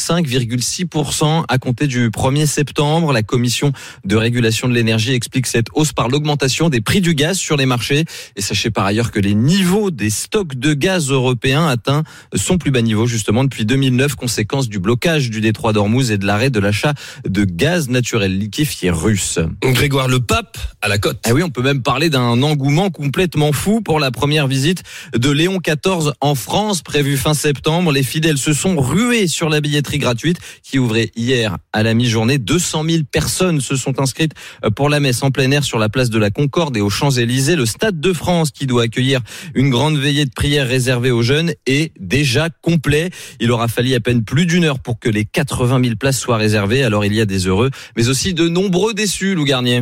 5,6% à compter du 1er septembre. La commission de régulation de l'énergie explique cette hausse par l'augmentation des prix du gaz sur les marchés. Et sachez par ailleurs que les niveaux des stocks de gaz européens atteints son plus bas niveau justement depuis 2009, conséquence du blocage du détroit d'Ormuz et de l'arrêt de l'achat de gaz naturel liquéfié russe. Grégoire, le pape à la côte. Ah oui, on peut même parler d'un engouement complètement fou pour la première visite de Léon XIV en France, prévue fin septembre. Les fidèles se sont rués sur la billetterie gratuite qui ouvrait hier à la mi-journée. 200 000 personnes se sont inscrites pour la messe en plein air sur la place de la Concorde et aux Champs-Élysées. Le Stade de France, qui doit accueillir une grande veillée de prière réservée aux jeunes, est déjà complet. Il aura fallu à peine plus d'une heure pour que les 80 000 places soient réservées. Alors il y a des heureux, mais aussi de nombreux déçus, Lou Garnier.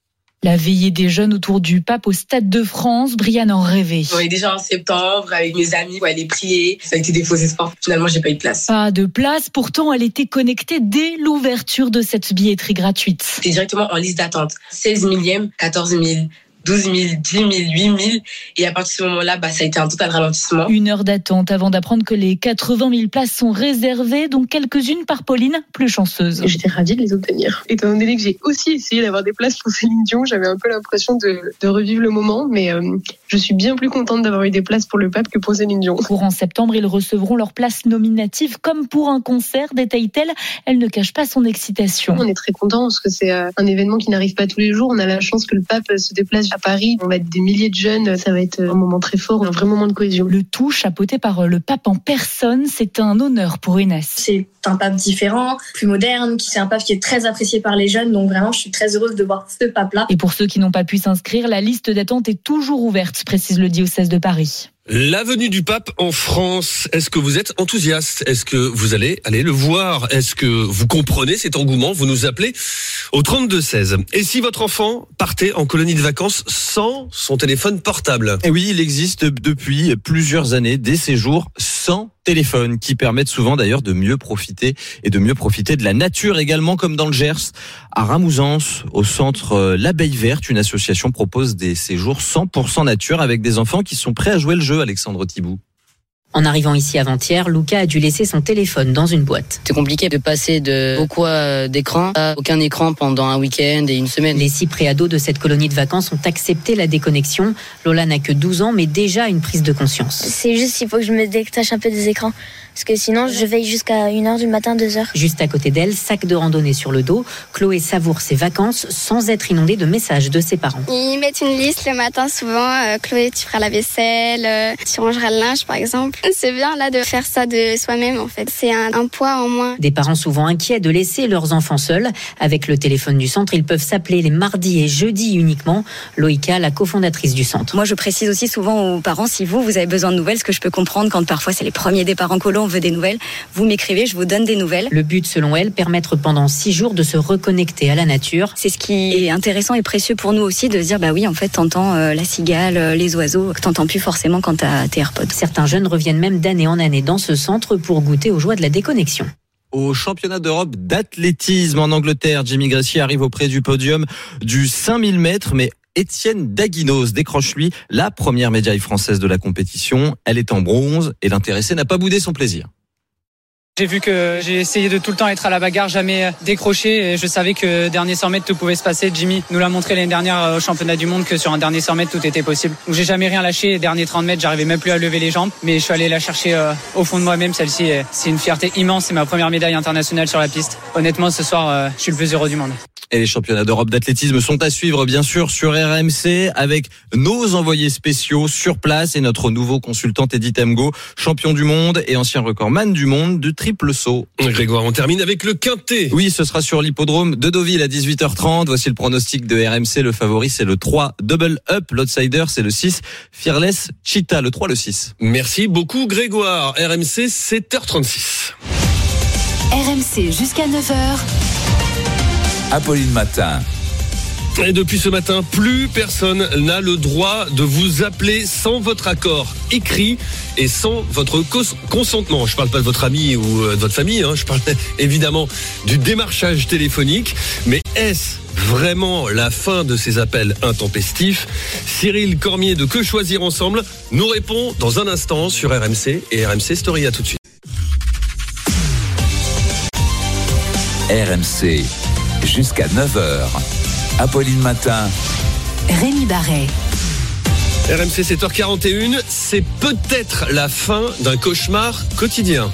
La veillée des jeunes autour du pape au Stade de France, Brianne en rêvait. On est déjà en septembre avec mes amis pour aller prier. Ça a été des faux espoirs. Finalement, j'ai pas eu de place. Pas de place, pourtant elle était connectée dès l'ouverture de cette billetterie gratuite. C'était directement en liste d'attente. 16 millième, 14 000. 12 000, 10 000, 8 000. Et à partir de ce moment-là, ça a été un total ralentissement. 1 heure d'attente avant d'apprendre que les 80 000 places sont réservées, dont quelques-unes par Pauline, plus chanceuse. J'étais ravie de les obtenir. Étant donné que j'ai aussi essayé d'avoir des places pour Céline Dion, j'avais un peu l'impression de revivre le moment, mais je suis bien plus contente d'avoir eu des places pour le pape que pour Céline Dion. Courant septembre, ils recevront leurs places nominatives comme pour un concert, détaille-t-elle. Elle ne cache pas son excitation. On est très contents parce que c'est un événement qui n'arrive pas tous les jours. On a la chance que le pape se déplace à Paris. On va être des milliers de jeunes. Ça va être un moment très fort, un vrai moment de cohésion. Le tout chapeauté par le pape en personne. C'est un honneur pour Inès. C'est un pape différent, plus moderne, c'est un pape qui est très apprécié par les jeunes. Donc vraiment, je suis très heureuse de voir ce pape-là. Et pour ceux qui n'ont pas pu s'inscrire, la liste d'attente est toujours ouverte, précise le diocèse de Paris. La venue du pape en France, est-ce que vous êtes enthousiaste? Est-ce que vous allez aller le voir? Est-ce que vous comprenez cet engouement? Vous nous appelez au 32-16. Et si votre enfant partait en colonie de vacances sans son téléphone portable? Et oui, il existe depuis plusieurs années des séjours sans téléphone, qui permettent souvent d'ailleurs de mieux profiter de la nature également, comme dans le Gers. À Ramouzans, au centre L'Abeille Verte, une association propose des séjours 100% nature avec des enfants qui sont prêts à jouer le jeu, Alexandre Thibault. En arrivant ici avant-hier, Luca a dû laisser son téléphone dans une boîte. C'est compliqué de passer de beaucoup d'écran à aucun écran pendant un week-end et une semaine. Les 6 préados de cette colonie de vacances ont accepté la déconnexion. Lola n'a que 12 ans, mais déjà une prise de conscience. C'est juste qu'il faut que je me détache un peu des écrans. Parce que sinon, je veille jusqu'à 1h du matin, 2h. Juste à côté d'elle, sac de randonnée sur le dos, Chloé savoure ses vacances sans être inondée de messages de ses parents. Ils mettent une liste le matin souvent. Chloé, tu feras la vaisselle, tu rangeras le linge par exemple. C'est bien là de faire ça de soi-même en fait. C'est un poids en moins. Des parents souvent inquiets de laisser leurs enfants seuls. Avec le téléphone du centre, ils peuvent s'appeler les mardis et jeudis uniquement. Loïka, la cofondatrice du centre. Moi, je précise aussi souvent aux parents, si vous avez besoin de nouvelles, ce que je peux comprendre quand parfois c'est les premiers départs en colo, on veut des nouvelles. Vous m'écrivez, je vous donne des nouvelles. Le but, selon elle, permettre pendant 6 jours de se reconnecter à la nature. C'est ce qui est intéressant et précieux pour nous aussi de se dire, bah oui, en fait, t'entends la cigale, les oiseaux, que t'entends plus forcément quand t'as tes AirPods. Certains jeunes reviennent même d'année en année dans ce centre pour goûter aux joies de la déconnexion. Au championnat d'Europe d'athlétisme en Angleterre, Jimmy Gressier arrive auprès du podium du 5000 mètres, mais Étienne Daguinos décroche lui la première médaille française de la compétition. Elle est en bronze et l'intéressé n'a pas boudé son plaisir. J'ai vu que j'ai essayé de tout le temps être à la bagarre, jamais décrocher. Et je savais que dernier 100 mètres, tout pouvait se passer. Jimmy nous l'a montré l'année dernière au championnat du monde que sur un dernier 100 mètres, tout était possible. Donc j'ai jamais rien lâché. Dernier 30 mètres, j'arrivais même plus à lever les jambes. Mais je suis allé la chercher au fond de moi-même. Celle-ci, c'est une fierté immense. C'est ma première médaille internationale sur la piste. Honnêtement, ce soir, je suis le plus heureux du monde. Et les championnats d'Europe d'athlétisme sont à suivre, bien sûr, sur RMC, avec nos envoyés spéciaux sur place et notre nouveau consultant Edith Emgo, champion du monde et ancien recordman du monde du triple saut. Grégoire, on termine avec le quintet. Oui, ce sera sur l'hippodrome de Deauville à 18h30. Voici le pronostic de RMC. Le favori, c'est le 3, Double Up. L'outsider, c'est le 6, Fearless Cheetah. Le 3, le 6. Merci beaucoup, Grégoire. RMC, 7h36. RMC jusqu'à 9h. Apolline Matin. Et depuis ce matin, plus personne n'a le droit de vous appeler sans votre accord écrit et sans votre consentement. Je parle pas de votre ami ou de votre famille, je parle évidemment du démarchage téléphonique. Mais est-ce vraiment la fin de ces appels intempestifs? Cyril Cormier de Que Choisir Ensemble nous répond dans un instant sur RMC et RMC Story. À tout de suite. RMC. Jusqu'à 9h. Apolline Matin. Rémi Barret. RMC 7h41, c'est peut-être la fin d'un cauchemar quotidien.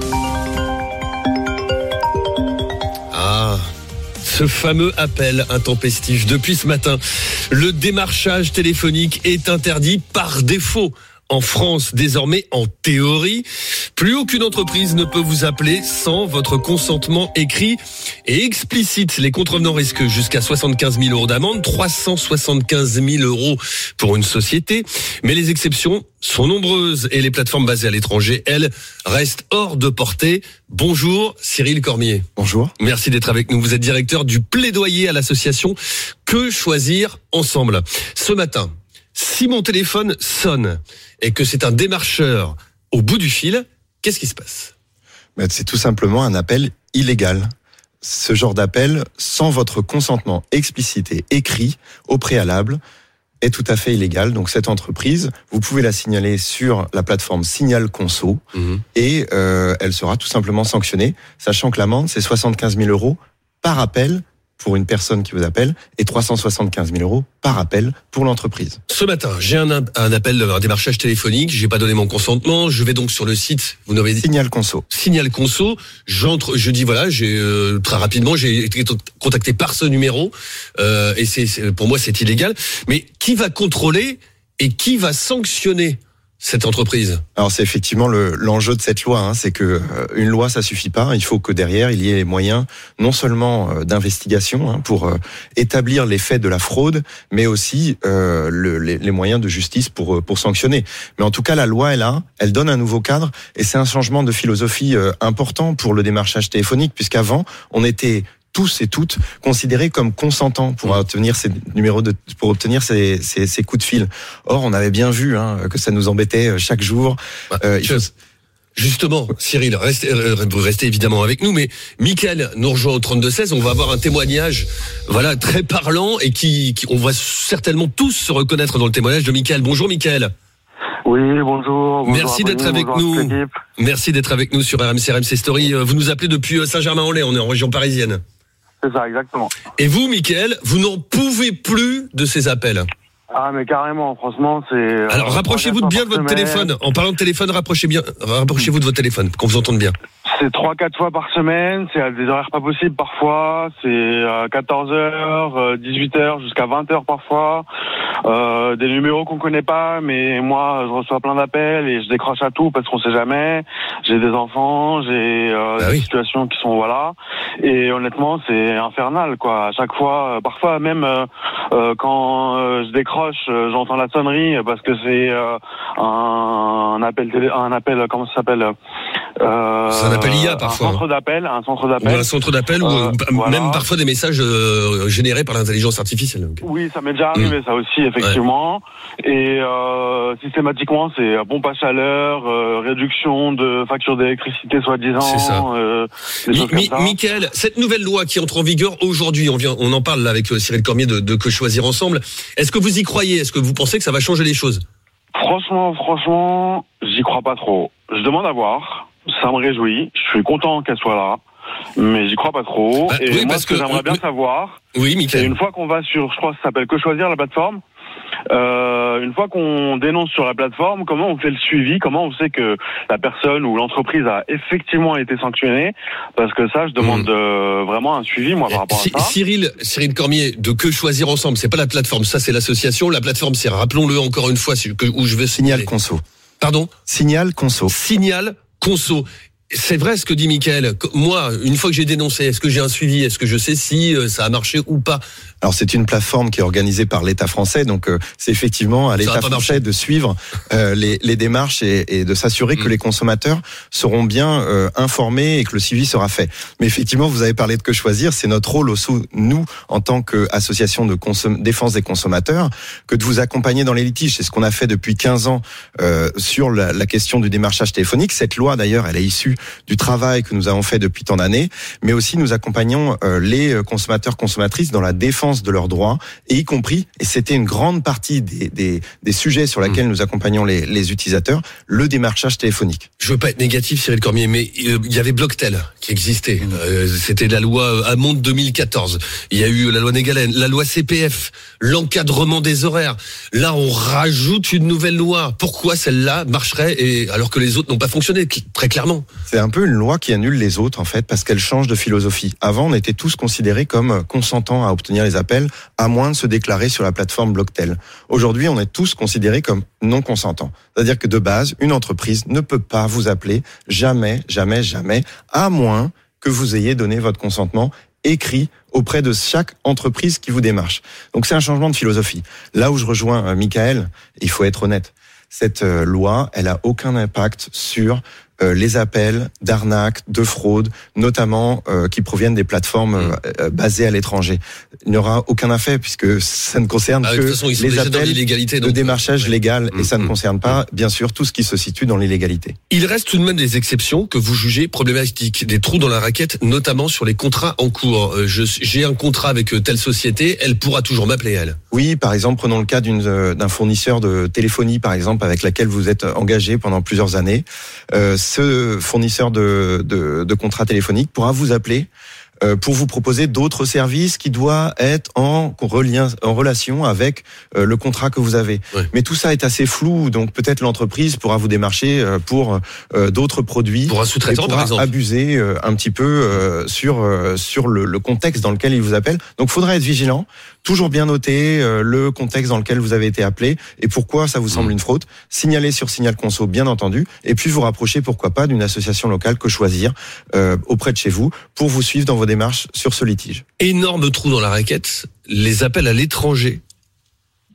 Ah, ce fameux appel intempestif. Depuis ce matin, le démarchage téléphonique est interdit par défaut. En France, désormais, en théorie, plus aucune entreprise ne peut vous appeler sans votre consentement écrit et explicite. Les contrevenants risquent jusqu'à 75 000 euros d'amende, 375 000 euros pour une société. Mais les exceptions sont nombreuses et les plateformes basées à l'étranger, elles, restent hors de portée. Bonjour, Cyril Cormier. Bonjour. Merci d'être avec nous. Vous êtes directeur du plaidoyer à l'association Que Choisir Ensemble. Ce matin, si mon téléphone sonne et que c'est un démarcheur au bout du fil, qu'est-ce qui se passe ? C'est tout simplement un appel illégal. Ce genre d'appel, sans votre consentement explicite et écrit au préalable, est tout à fait illégal. Donc cette entreprise, vous pouvez la signaler sur la plateforme Signal Conso et elle sera tout simplement sanctionnée, sachant que l'amende, c'est 75 000 euros par appel pour une personne qui vous appelle et 375 000 euros par appel pour l'entreprise. Ce matin, j'ai un appel, un démarchage téléphonique, j'ai pas donné mon consentement, je vais donc sur le site, vous n'avez dit Signal Conso. Signal Conso, j'entre, je dis voilà, j'ai très rapidement, j'ai été contacté par ce numéro et c'est pour moi c'est illégal, mais qui va contrôler et qui va sanctionner cette entreprise? Alors c'est effectivement l'enjeu de cette loi, c'est que une loi ça suffit pas, il faut que derrière il y ait les moyens non seulement d'investigation pour établir les faits de la fraude, mais aussi les moyens de justice pour sanctionner. Mais en tout cas la loi elle donne un nouveau cadre et c'est un changement de philosophie important pour le démarchage téléphonique, puisqu'avant on était tous et toutes considérés comme consentants pour obtenir ces numéros pour obtenir ces coups de fil. Or, on avait bien vu que ça nous embêtait chaque jour. Justement, Cyril, vous restez évidemment avec nous, mais Mickaël nous rejoint au 32-16. On va avoir un témoignage, voilà, très parlant et on va certainement tous se reconnaître dans le témoignage de Mickaël. Bonjour Mickaël. Oui, bonjour. Merci d'être avec nous. Merci d'être avec nous sur RMC Story. Vous nous appelez depuis Saint-Germain-en-Laye, on est en région parisienne. C'est ça, exactement. Et vous, Mickaël, vous n'en pouvez plus de ces appels. Ah, mais carrément, franchement, c'est... Alors, rapprochez-vous bien de votre téléphone. En parlant de téléphone, rapprochez-vous de votre téléphone, qu'on vous entende bien. C'est 3-4 fois par semaine, c'est à des horaires pas possibles parfois, c'est 14h, 18h, jusqu'à 20h parfois. Des numéros qu'on connaît pas, mais moi, je reçois plein d'appels et je décroche à tout parce qu'on sait jamais. J'ai des enfants, j'ai des situations qui sont, voilà. Et honnêtement, c'est infernal, quoi. À chaque fois, parfois même quand je décroche, j'entends la sonnerie parce que c'est un appel, comment ça s'appelle c'est un appel IA parfois. Un centre d'appel. Ou un centre d'appel ou voilà. Même parfois des messages générés par l'intelligence artificielle. Donc. Oui, ça m'est déjà arrivé, ça aussi, effectivement. Ouais. Et systématiquement, c'est pompe à chaleur, réduction de facture d'électricité soi-disant. C'est ça. Mickaël, cette nouvelle loi qui entre en vigueur aujourd'hui, on en parle là avec Cyril Cormier de Que Choisir Ensemble. Est-ce que vous y croyez ? Est-ce que vous pensez que ça va changer les choses ? Franchement, j'y crois pas trop. Je demande à voir. Ça me réjouit. Je suis content qu'elle soit là. Mais j'y crois pas trop. Et oui, moi, ce que j'aimerais bien savoir, c'est une fois qu'on va sur, je crois que ça s'appelle Que Choisir, la plateforme, une fois qu'on dénonce sur la plateforme, comment on fait le suivi, comment on sait que la personne ou l'entreprise a effectivement été sanctionnée, parce que ça, je demande vraiment un suivi, moi, par rapport à ça. Cyril Cormier, de Que Choisir Ensemble, c'est pas la plateforme, ça c'est l'association. La plateforme, c'est, rappelons-le encore une fois, où je vais Signal Conso. Pardon ? Signal Conso. Signal Conso. C'est vrai ce que dit Mickaël. Moi, une fois que j'ai dénoncé, est-ce que j'ai un suivi ? Est-ce que je sais si ça a marché ou pas ? Alors c'est une plateforme qui est organisée par l'État français, donc c'est effectivement à l'État français de suivre les démarches et de s'assurer que les consommateurs seront bien informés et que le suivi sera fait. Mais effectivement, vous avez parlé de Que Choisir, c'est notre rôle aussi, nous, en tant qu'association de défense des consommateurs, que de vous accompagner dans les litiges. C'est ce qu'on a fait depuis 15 ans sur la question du démarchage téléphonique. Cette loi, d'ailleurs, elle est issue du travail que nous avons fait depuis tant d'années, mais aussi nous accompagnons les consommateurs, consommatrices dans la défense de leurs droits, et y compris, et c'était une grande partie des sujets sur lesquels nous accompagnons les utilisateurs, le démarchage téléphonique. Je veux pas être négatif, Cyril Cormier, mais il y avait Blocktel qui existait. C'était la loi Hamon 2014. Il y a eu la loi Négalen, la loi CPF, l'encadrement des horaires. Là, on rajoute une nouvelle loi. Pourquoi celle-là marcherait alors que les autres n'ont pas fonctionné, très clairement ? C'est un peu une loi qui annule les autres, en fait, parce qu'elle change de philosophie. Avant, on était tous considérés comme consentants à obtenir les appels, à moins de se déclarer sur la plateforme Blocktel. Aujourd'hui, on est tous considérés comme non consentants. C'est-à-dire que de base, une entreprise ne peut pas vous appeler jamais, à moins que vous ayez donné votre consentement écrit auprès de chaque entreprise qui vous démarche. Donc c'est un changement de philosophie. Là où je rejoins Mickaël, il faut être honnête. Cette loi, elle a aucun impact sur les appels d'arnaque, de fraude, notamment qui proviennent des plateformes basées à l'étranger. Il n'y aura aucun effet puisque ça ne concerne que les appels de démarchage légal et ça ne concerne pas, bien sûr, tout ce qui se situe dans l'illégalité. Il reste tout de même des exceptions que vous jugez problématiques, des trous dans la raquette, notamment sur les contrats en cours. J'ai un contrat avec telle société, elle pourra toujours m'appeler, elle. Oui, par exemple, prenons le cas d'un fournisseur de téléphonie, par exemple, avec laquelle vous êtes engagé pendant plusieurs années. Ce fournisseur de contrats téléphoniques pourra vous appeler pour vous proposer d'autres services qui doivent être en relation avec le contrat que vous avez. Ouais. Mais tout ça est assez flou, donc peut-être l'entreprise pourra vous démarcher pour d'autres produits. Pour un sous-traitant, par exemple. Abuser un petit peu sur le contexte dans lequel il vous appelle. Donc il faudra être vigilant, toujours bien noter le contexte dans lequel vous avez été appelé et pourquoi ça vous semble une fraude. Signaler sur Signal Conso, bien entendu, et puis vous rapprocher, pourquoi pas, d'une association locale Que Choisir auprès de chez vous pour vous suivre dans vos démarches sur ce litige. Énorme trou dans la raquette, les appels à l'étranger.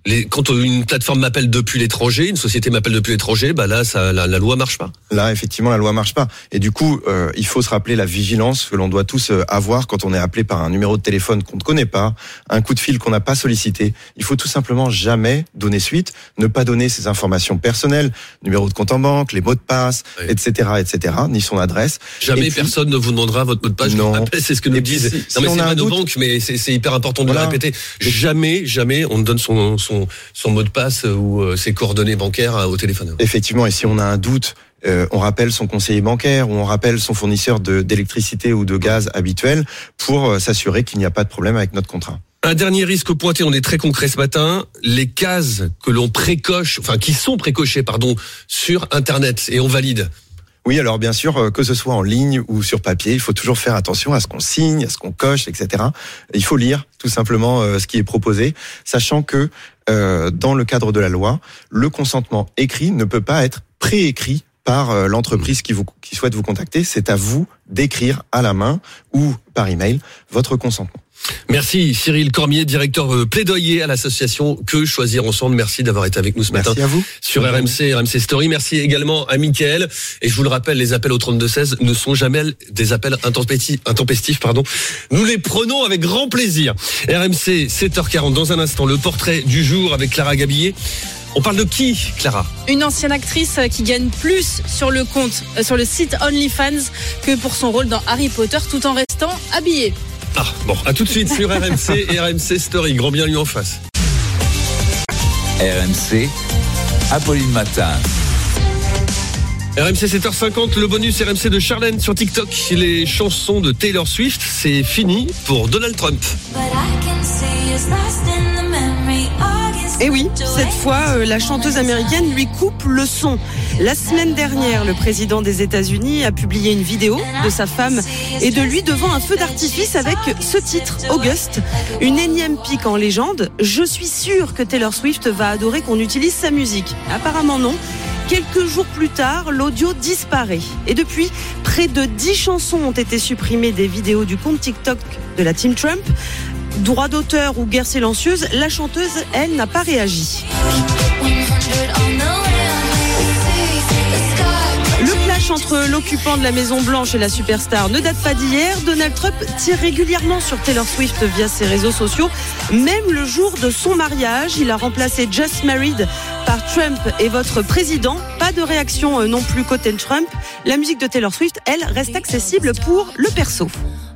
Quand une plateforme m'appelle depuis l'étranger, une société m'appelle depuis l'étranger, là, la loi marche pas. Là, effectivement, la loi marche pas. Et du coup, il faut se rappeler la vigilance que l'on doit tous avoir quand on est appelé par un numéro de téléphone qu'on ne connaît pas, un coup de fil qu'on n'a pas sollicité. Il faut tout simplement jamais donner suite, ne pas donner ses informations personnelles, numéro de compte en banque, les mots de passe, etc., ni son adresse. Jamais personne ne vous demandera votre mot de passe. Non. C'est ce que nous disent. Non, mais c'est pas nos banques, mais c'est hyper important de le répéter. Jamais on ne donne son mot de passe ou ses coordonnées bancaires au téléphone. Effectivement, et si on a un doute, on rappelle son conseiller bancaire ou on rappelle son fournisseur d'électricité ou de gaz habituel pour s'assurer qu'il n'y a pas de problème avec notre contrat. Un dernier risque pointé, on est très concret ce matin, les cases que l'on qui sont précochées, sur Internet et on valide. Oui, alors bien sûr, que ce soit en ligne ou sur papier, il faut toujours faire attention à ce qu'on signe, à ce qu'on coche, etc. Il faut lire tout simplement ce qui est proposé, sachant que dans le cadre de la loi, le consentement écrit ne peut pas être préécrit par l'entreprise qui souhaite vous contacter. C'est à vous d'écrire à la main ou par email votre consentement. Merci Cyril Cormier, directeur plaidoyer à l'association Que Choisir Ensemble. Merci d'avoir été avec nous ce matin. Merci à vous. Sur RMC Story. Merci également à Mickaël. Et je vous le rappelle, les appels au 32-16 ne sont jamais des appels intempestifs. Nous les prenons avec grand plaisir. RMC 7h40. Dans un instant, le portrait du jour avec Clara Gabillet. On parle de qui, Clara ? Une ancienne actrice qui gagne plus sur le site OnlyFans que pour son rôle dans Harry Potter tout en restant habillée. À tout de suite sur RMC et RMC Story. Grand bien lui en face. RMC, Apolline Matin. RMC 7h50, le bonus RMC de Charlène sur TikTok. Les chansons de Taylor Swift, c'est fini pour Donald Trump. Et oui, cette fois, la chanteuse américaine lui coupe le son. La semaine dernière, le président des États-Unis a publié une vidéo de sa femme et de lui devant un feu d'artifice avec ce titre, August. Une énième pique en légende. Je suis sûre que Taylor Swift va adorer qu'on utilise sa musique. Apparemment non. Quelques jours plus tard, l'audio disparaît. Et depuis, près de 10 chansons ont été supprimées des vidéos du compte TikTok de la Team Trump. Droit d'auteur ou guerre silencieuse, la chanteuse, elle, n'a pas réagi. Le clash entre l'occupant de la Maison Blanche et la superstar ne date pas d'hier. Donald Trump tire régulièrement sur Taylor Swift via ses réseaux sociaux. Même le jour de son mariage, il a remplacé Just Married par Trump est votre président. Pas de réaction non plus côté Trump. La musique de Taylor Swift, elle, reste accessible pour le perso.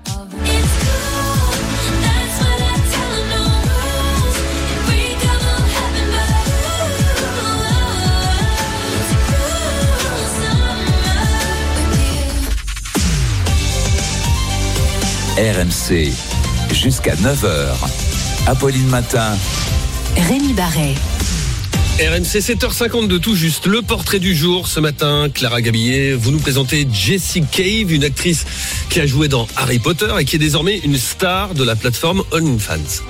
RMC, jusqu'à 9h. Apolline Matin. Rémi Barret. RMC 7h52 tout juste, le portrait du jour ce matin. Clara Gabillet, vous nous présentez Jessie Cave, une actrice qui a joué dans Harry Potter et qui est désormais une star de la plateforme OnlyFans.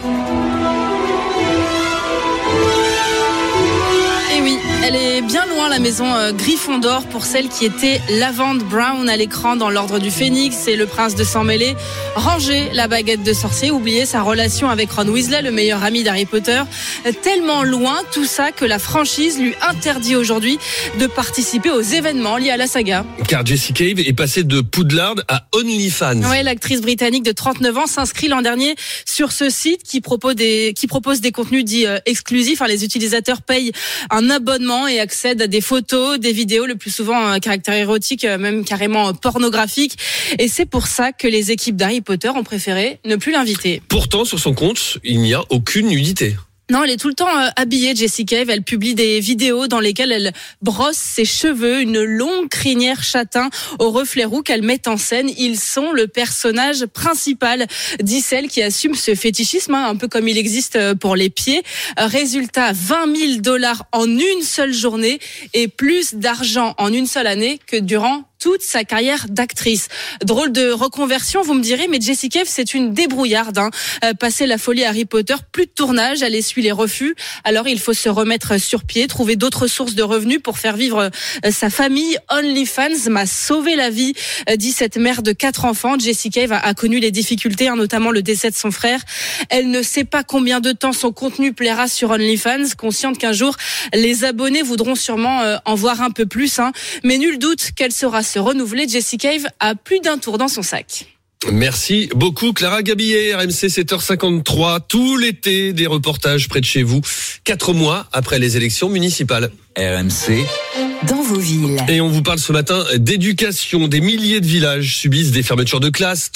Elle est bien loin, la maison Gryffondor, pour celle qui était Lavande Brown à l'écran dans l'Ordre du Phénix et le prince de sang mêlé. Ranger la baguette de sorcier, oublier sa relation avec Ron Weasley, le meilleur ami d'Harry Potter. Tellement loin, tout ça, que la franchise lui interdit aujourd'hui de participer aux événements liés à la saga. Car Jessie Cave est passée de Poudlard à OnlyFans. Oui, l'actrice britannique de 39 ans s'inscrit l'an dernier sur ce site qui propose des contenus dits exclusifs. Les utilisateurs payent un abonnement et accèdent à des photos, des vidéos, le plus souvent caractère érotique, même carrément pornographique. Et c'est pour ça que les équipes d'Harry Potter ont préféré ne plus l'inviter. Pourtant, sur son compte, il n'y a aucune nudité. Non, elle est tout le temps habillée, Jessie Cave. Elle publie des vidéos dans lesquelles elle brosse ses cheveux, une longue crinière châtain au reflet roux qu'elle met en scène. Ils sont le personnage principal, dit celle qui assume ce fétichisme, un peu comme il existe pour les pieds. Résultat, $20 000 en une seule journée et plus d'argent en une seule année que durant toute sa carrière d'actrice. Drôle de reconversion, vous me direz, mais Jessie Cave, c'est une débrouillarde. Passé la folie Harry Potter, plus de tournage, elle essuie les refus. Alors il faut se remettre sur pied, trouver d'autres sources de revenus pour faire vivre sa famille. OnlyFans m'a sauvé la vie, dit cette mère de 4 enfants. Jessie Cave a connu les difficultés, notamment le décès de son frère. Elle ne sait pas combien de temps son contenu plaira sur OnlyFans, consciente qu'un jour les abonnés voudront sûrement en voir un peu plus. Mais nul doute qu'elle saura se renouveler. Jessie Cave a plus d'un tour dans son sac. Merci beaucoup Clara Gabillet, RMC 7h53, tout l'été des reportages près de chez vous, 4 mois après les élections municipales. RMC dans vos villes. Et on vous parle ce matin d'éducation. Des milliers de villages subissent des fermetures de classes,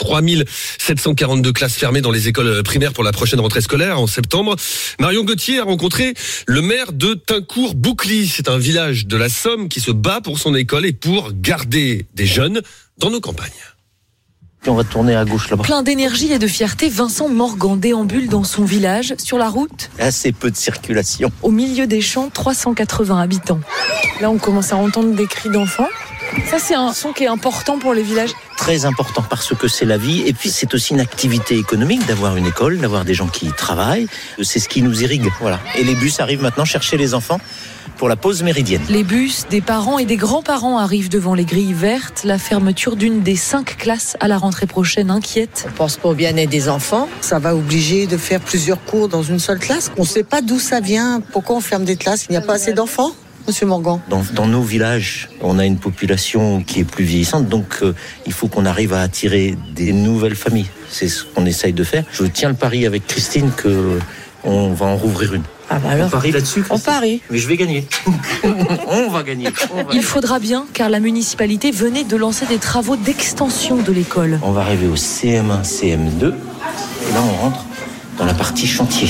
3742 classes fermées dans les écoles primaires pour la prochaine rentrée scolaire en septembre. Marion Gauthier a rencontré le maire de Tincourt-Boucly. C'est un village de la Somme qui se bat pour son école et pour garder des jeunes dans nos campagnes. Puis on va tourner à gauche là-bas. Plein d'énergie et de fierté, Vincent Morgan déambule dans son village, sur la route. Assez peu de circulation. Au milieu des champs, 380 habitants. Là, on commence à entendre des cris d'enfants. Ça, c'est un son qui est important pour les villages. Très important parce que c'est la vie et puis c'est aussi une activité économique d'avoir une école, d'avoir des gens qui travaillent. C'est ce qui nous irrigue. Voilà. Et les bus arrivent maintenant chercher les enfants pour la pause méridienne. Les bus, des parents et des grands-parents arrivent devant les grilles vertes. La fermeture d'une des 5 classes à la rentrée prochaine inquiète. On pense pas au bien-être des enfants. Ça va obliger de faire plusieurs cours dans une seule classe. On ne sait pas d'où ça vient. Pourquoi on ferme des classes ? Il n'y a pas assez d'enfants ? Monsieur Morgan. Dans nos villages, on a une population qui est plus vieillissante, donc il faut qu'on arrive à attirer des nouvelles familles. C'est ce qu'on essaye de faire. Je tiens le pari avec Christine qu'on va en rouvrir une. Ah bah alors, on parie là-dessus, Christine. On parie. Mais je vais gagner. On va gagner. Il faudra bien, car la municipalité venait de lancer des travaux d'extension de l'école. On va arriver au CM1, CM2, et là on rentre dans la partie chantier.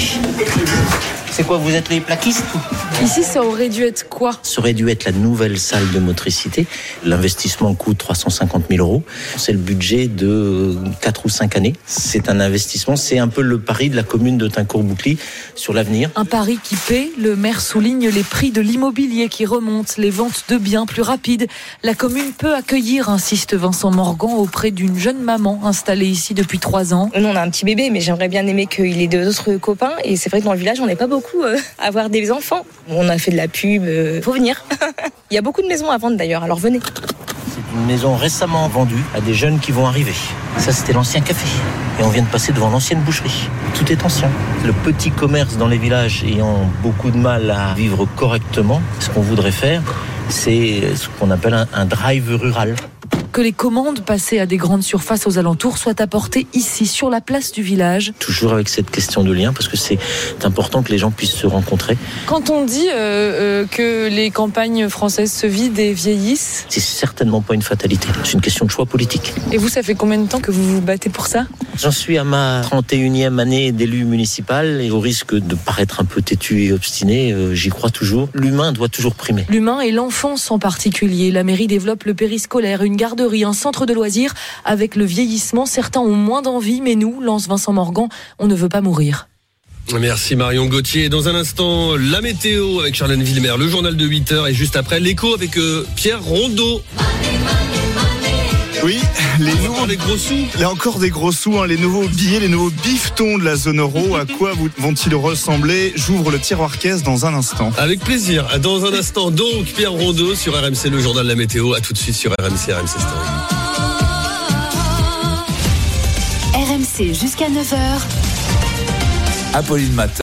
C'est quoi, vous êtes les plaquistes ? Ici, ça aurait dû être quoi ? Ça aurait dû être la nouvelle salle de motricité. L'investissement coûte 350 000 €. C'est le budget de 4 ou 5 années. C'est un investissement, c'est un peu le pari de la commune de Tincourt-Boucly sur l'avenir. Un pari qui paie. Le maire souligne les prix de l'immobilier qui remontent, les ventes de biens plus rapides. La commune peut accueillir, insiste Vincent Morgan, auprès d'une jeune maman installée ici depuis 3 ans. Nous, on a un petit bébé, mais j'aimerais bien aimer qu'il ait d'autres copains. Et c'est vrai que dans le village, on n'est pas beaucoup à avoir des enfants. On a fait de la pub, faut venir. Il y a beaucoup de maisons à vendre d'ailleurs, alors venez. C'est une maison récemment vendue à des jeunes qui vont arriver. Ça, c'était l'ancien café. Et on vient de passer devant l'ancienne boucherie. Tout est ancien. Le petit commerce dans les villages ayant beaucoup de mal à vivre correctement, ce qu'on voudrait faire, c'est ce qu'on appelle un drive rural. Que les commandes passées à des grandes surfaces aux alentours soient apportées ici, sur la place du village. Toujours avec cette question de lien, parce que c'est important que les gens puissent se rencontrer. Quand on dit que les campagnes françaises se vident et vieillissent... C'est certainement pas une fatalité, c'est une question de choix politique. Et vous, ça fait combien de temps que vous vous battez pour ça ? J'en suis à ma 31e année d'élu municipal et au risque de paraître un peu têtu et obstiné, j'y crois toujours. L'humain doit toujours primer. L'humain et l'enfance en particulier. La mairie développe le périscolaire, une garderie, un centre de loisirs. Avec le vieillissement, certains ont moins d'envie, mais nous, lance Vincent Morgan, on ne veut pas mourir. Merci Marion Gauthier. Dans un instant, la météo avec Charlène Villemer, le journal de 8h et juste après l'écho avec Pierre Rondeau. Oui, les gros sous. Là encore des gros sous, les nouveaux billets, les nouveaux bifetons de la zone euro. À quoi vont-ils ressembler ? J'ouvre le tiroir caisse dans un instant. Avec plaisir. Dans un instant, donc, Pierre Rondeau sur RMC, le journal de la météo. À tout de suite sur RMC Story. RMC jusqu'à 9h. Apolline Matin.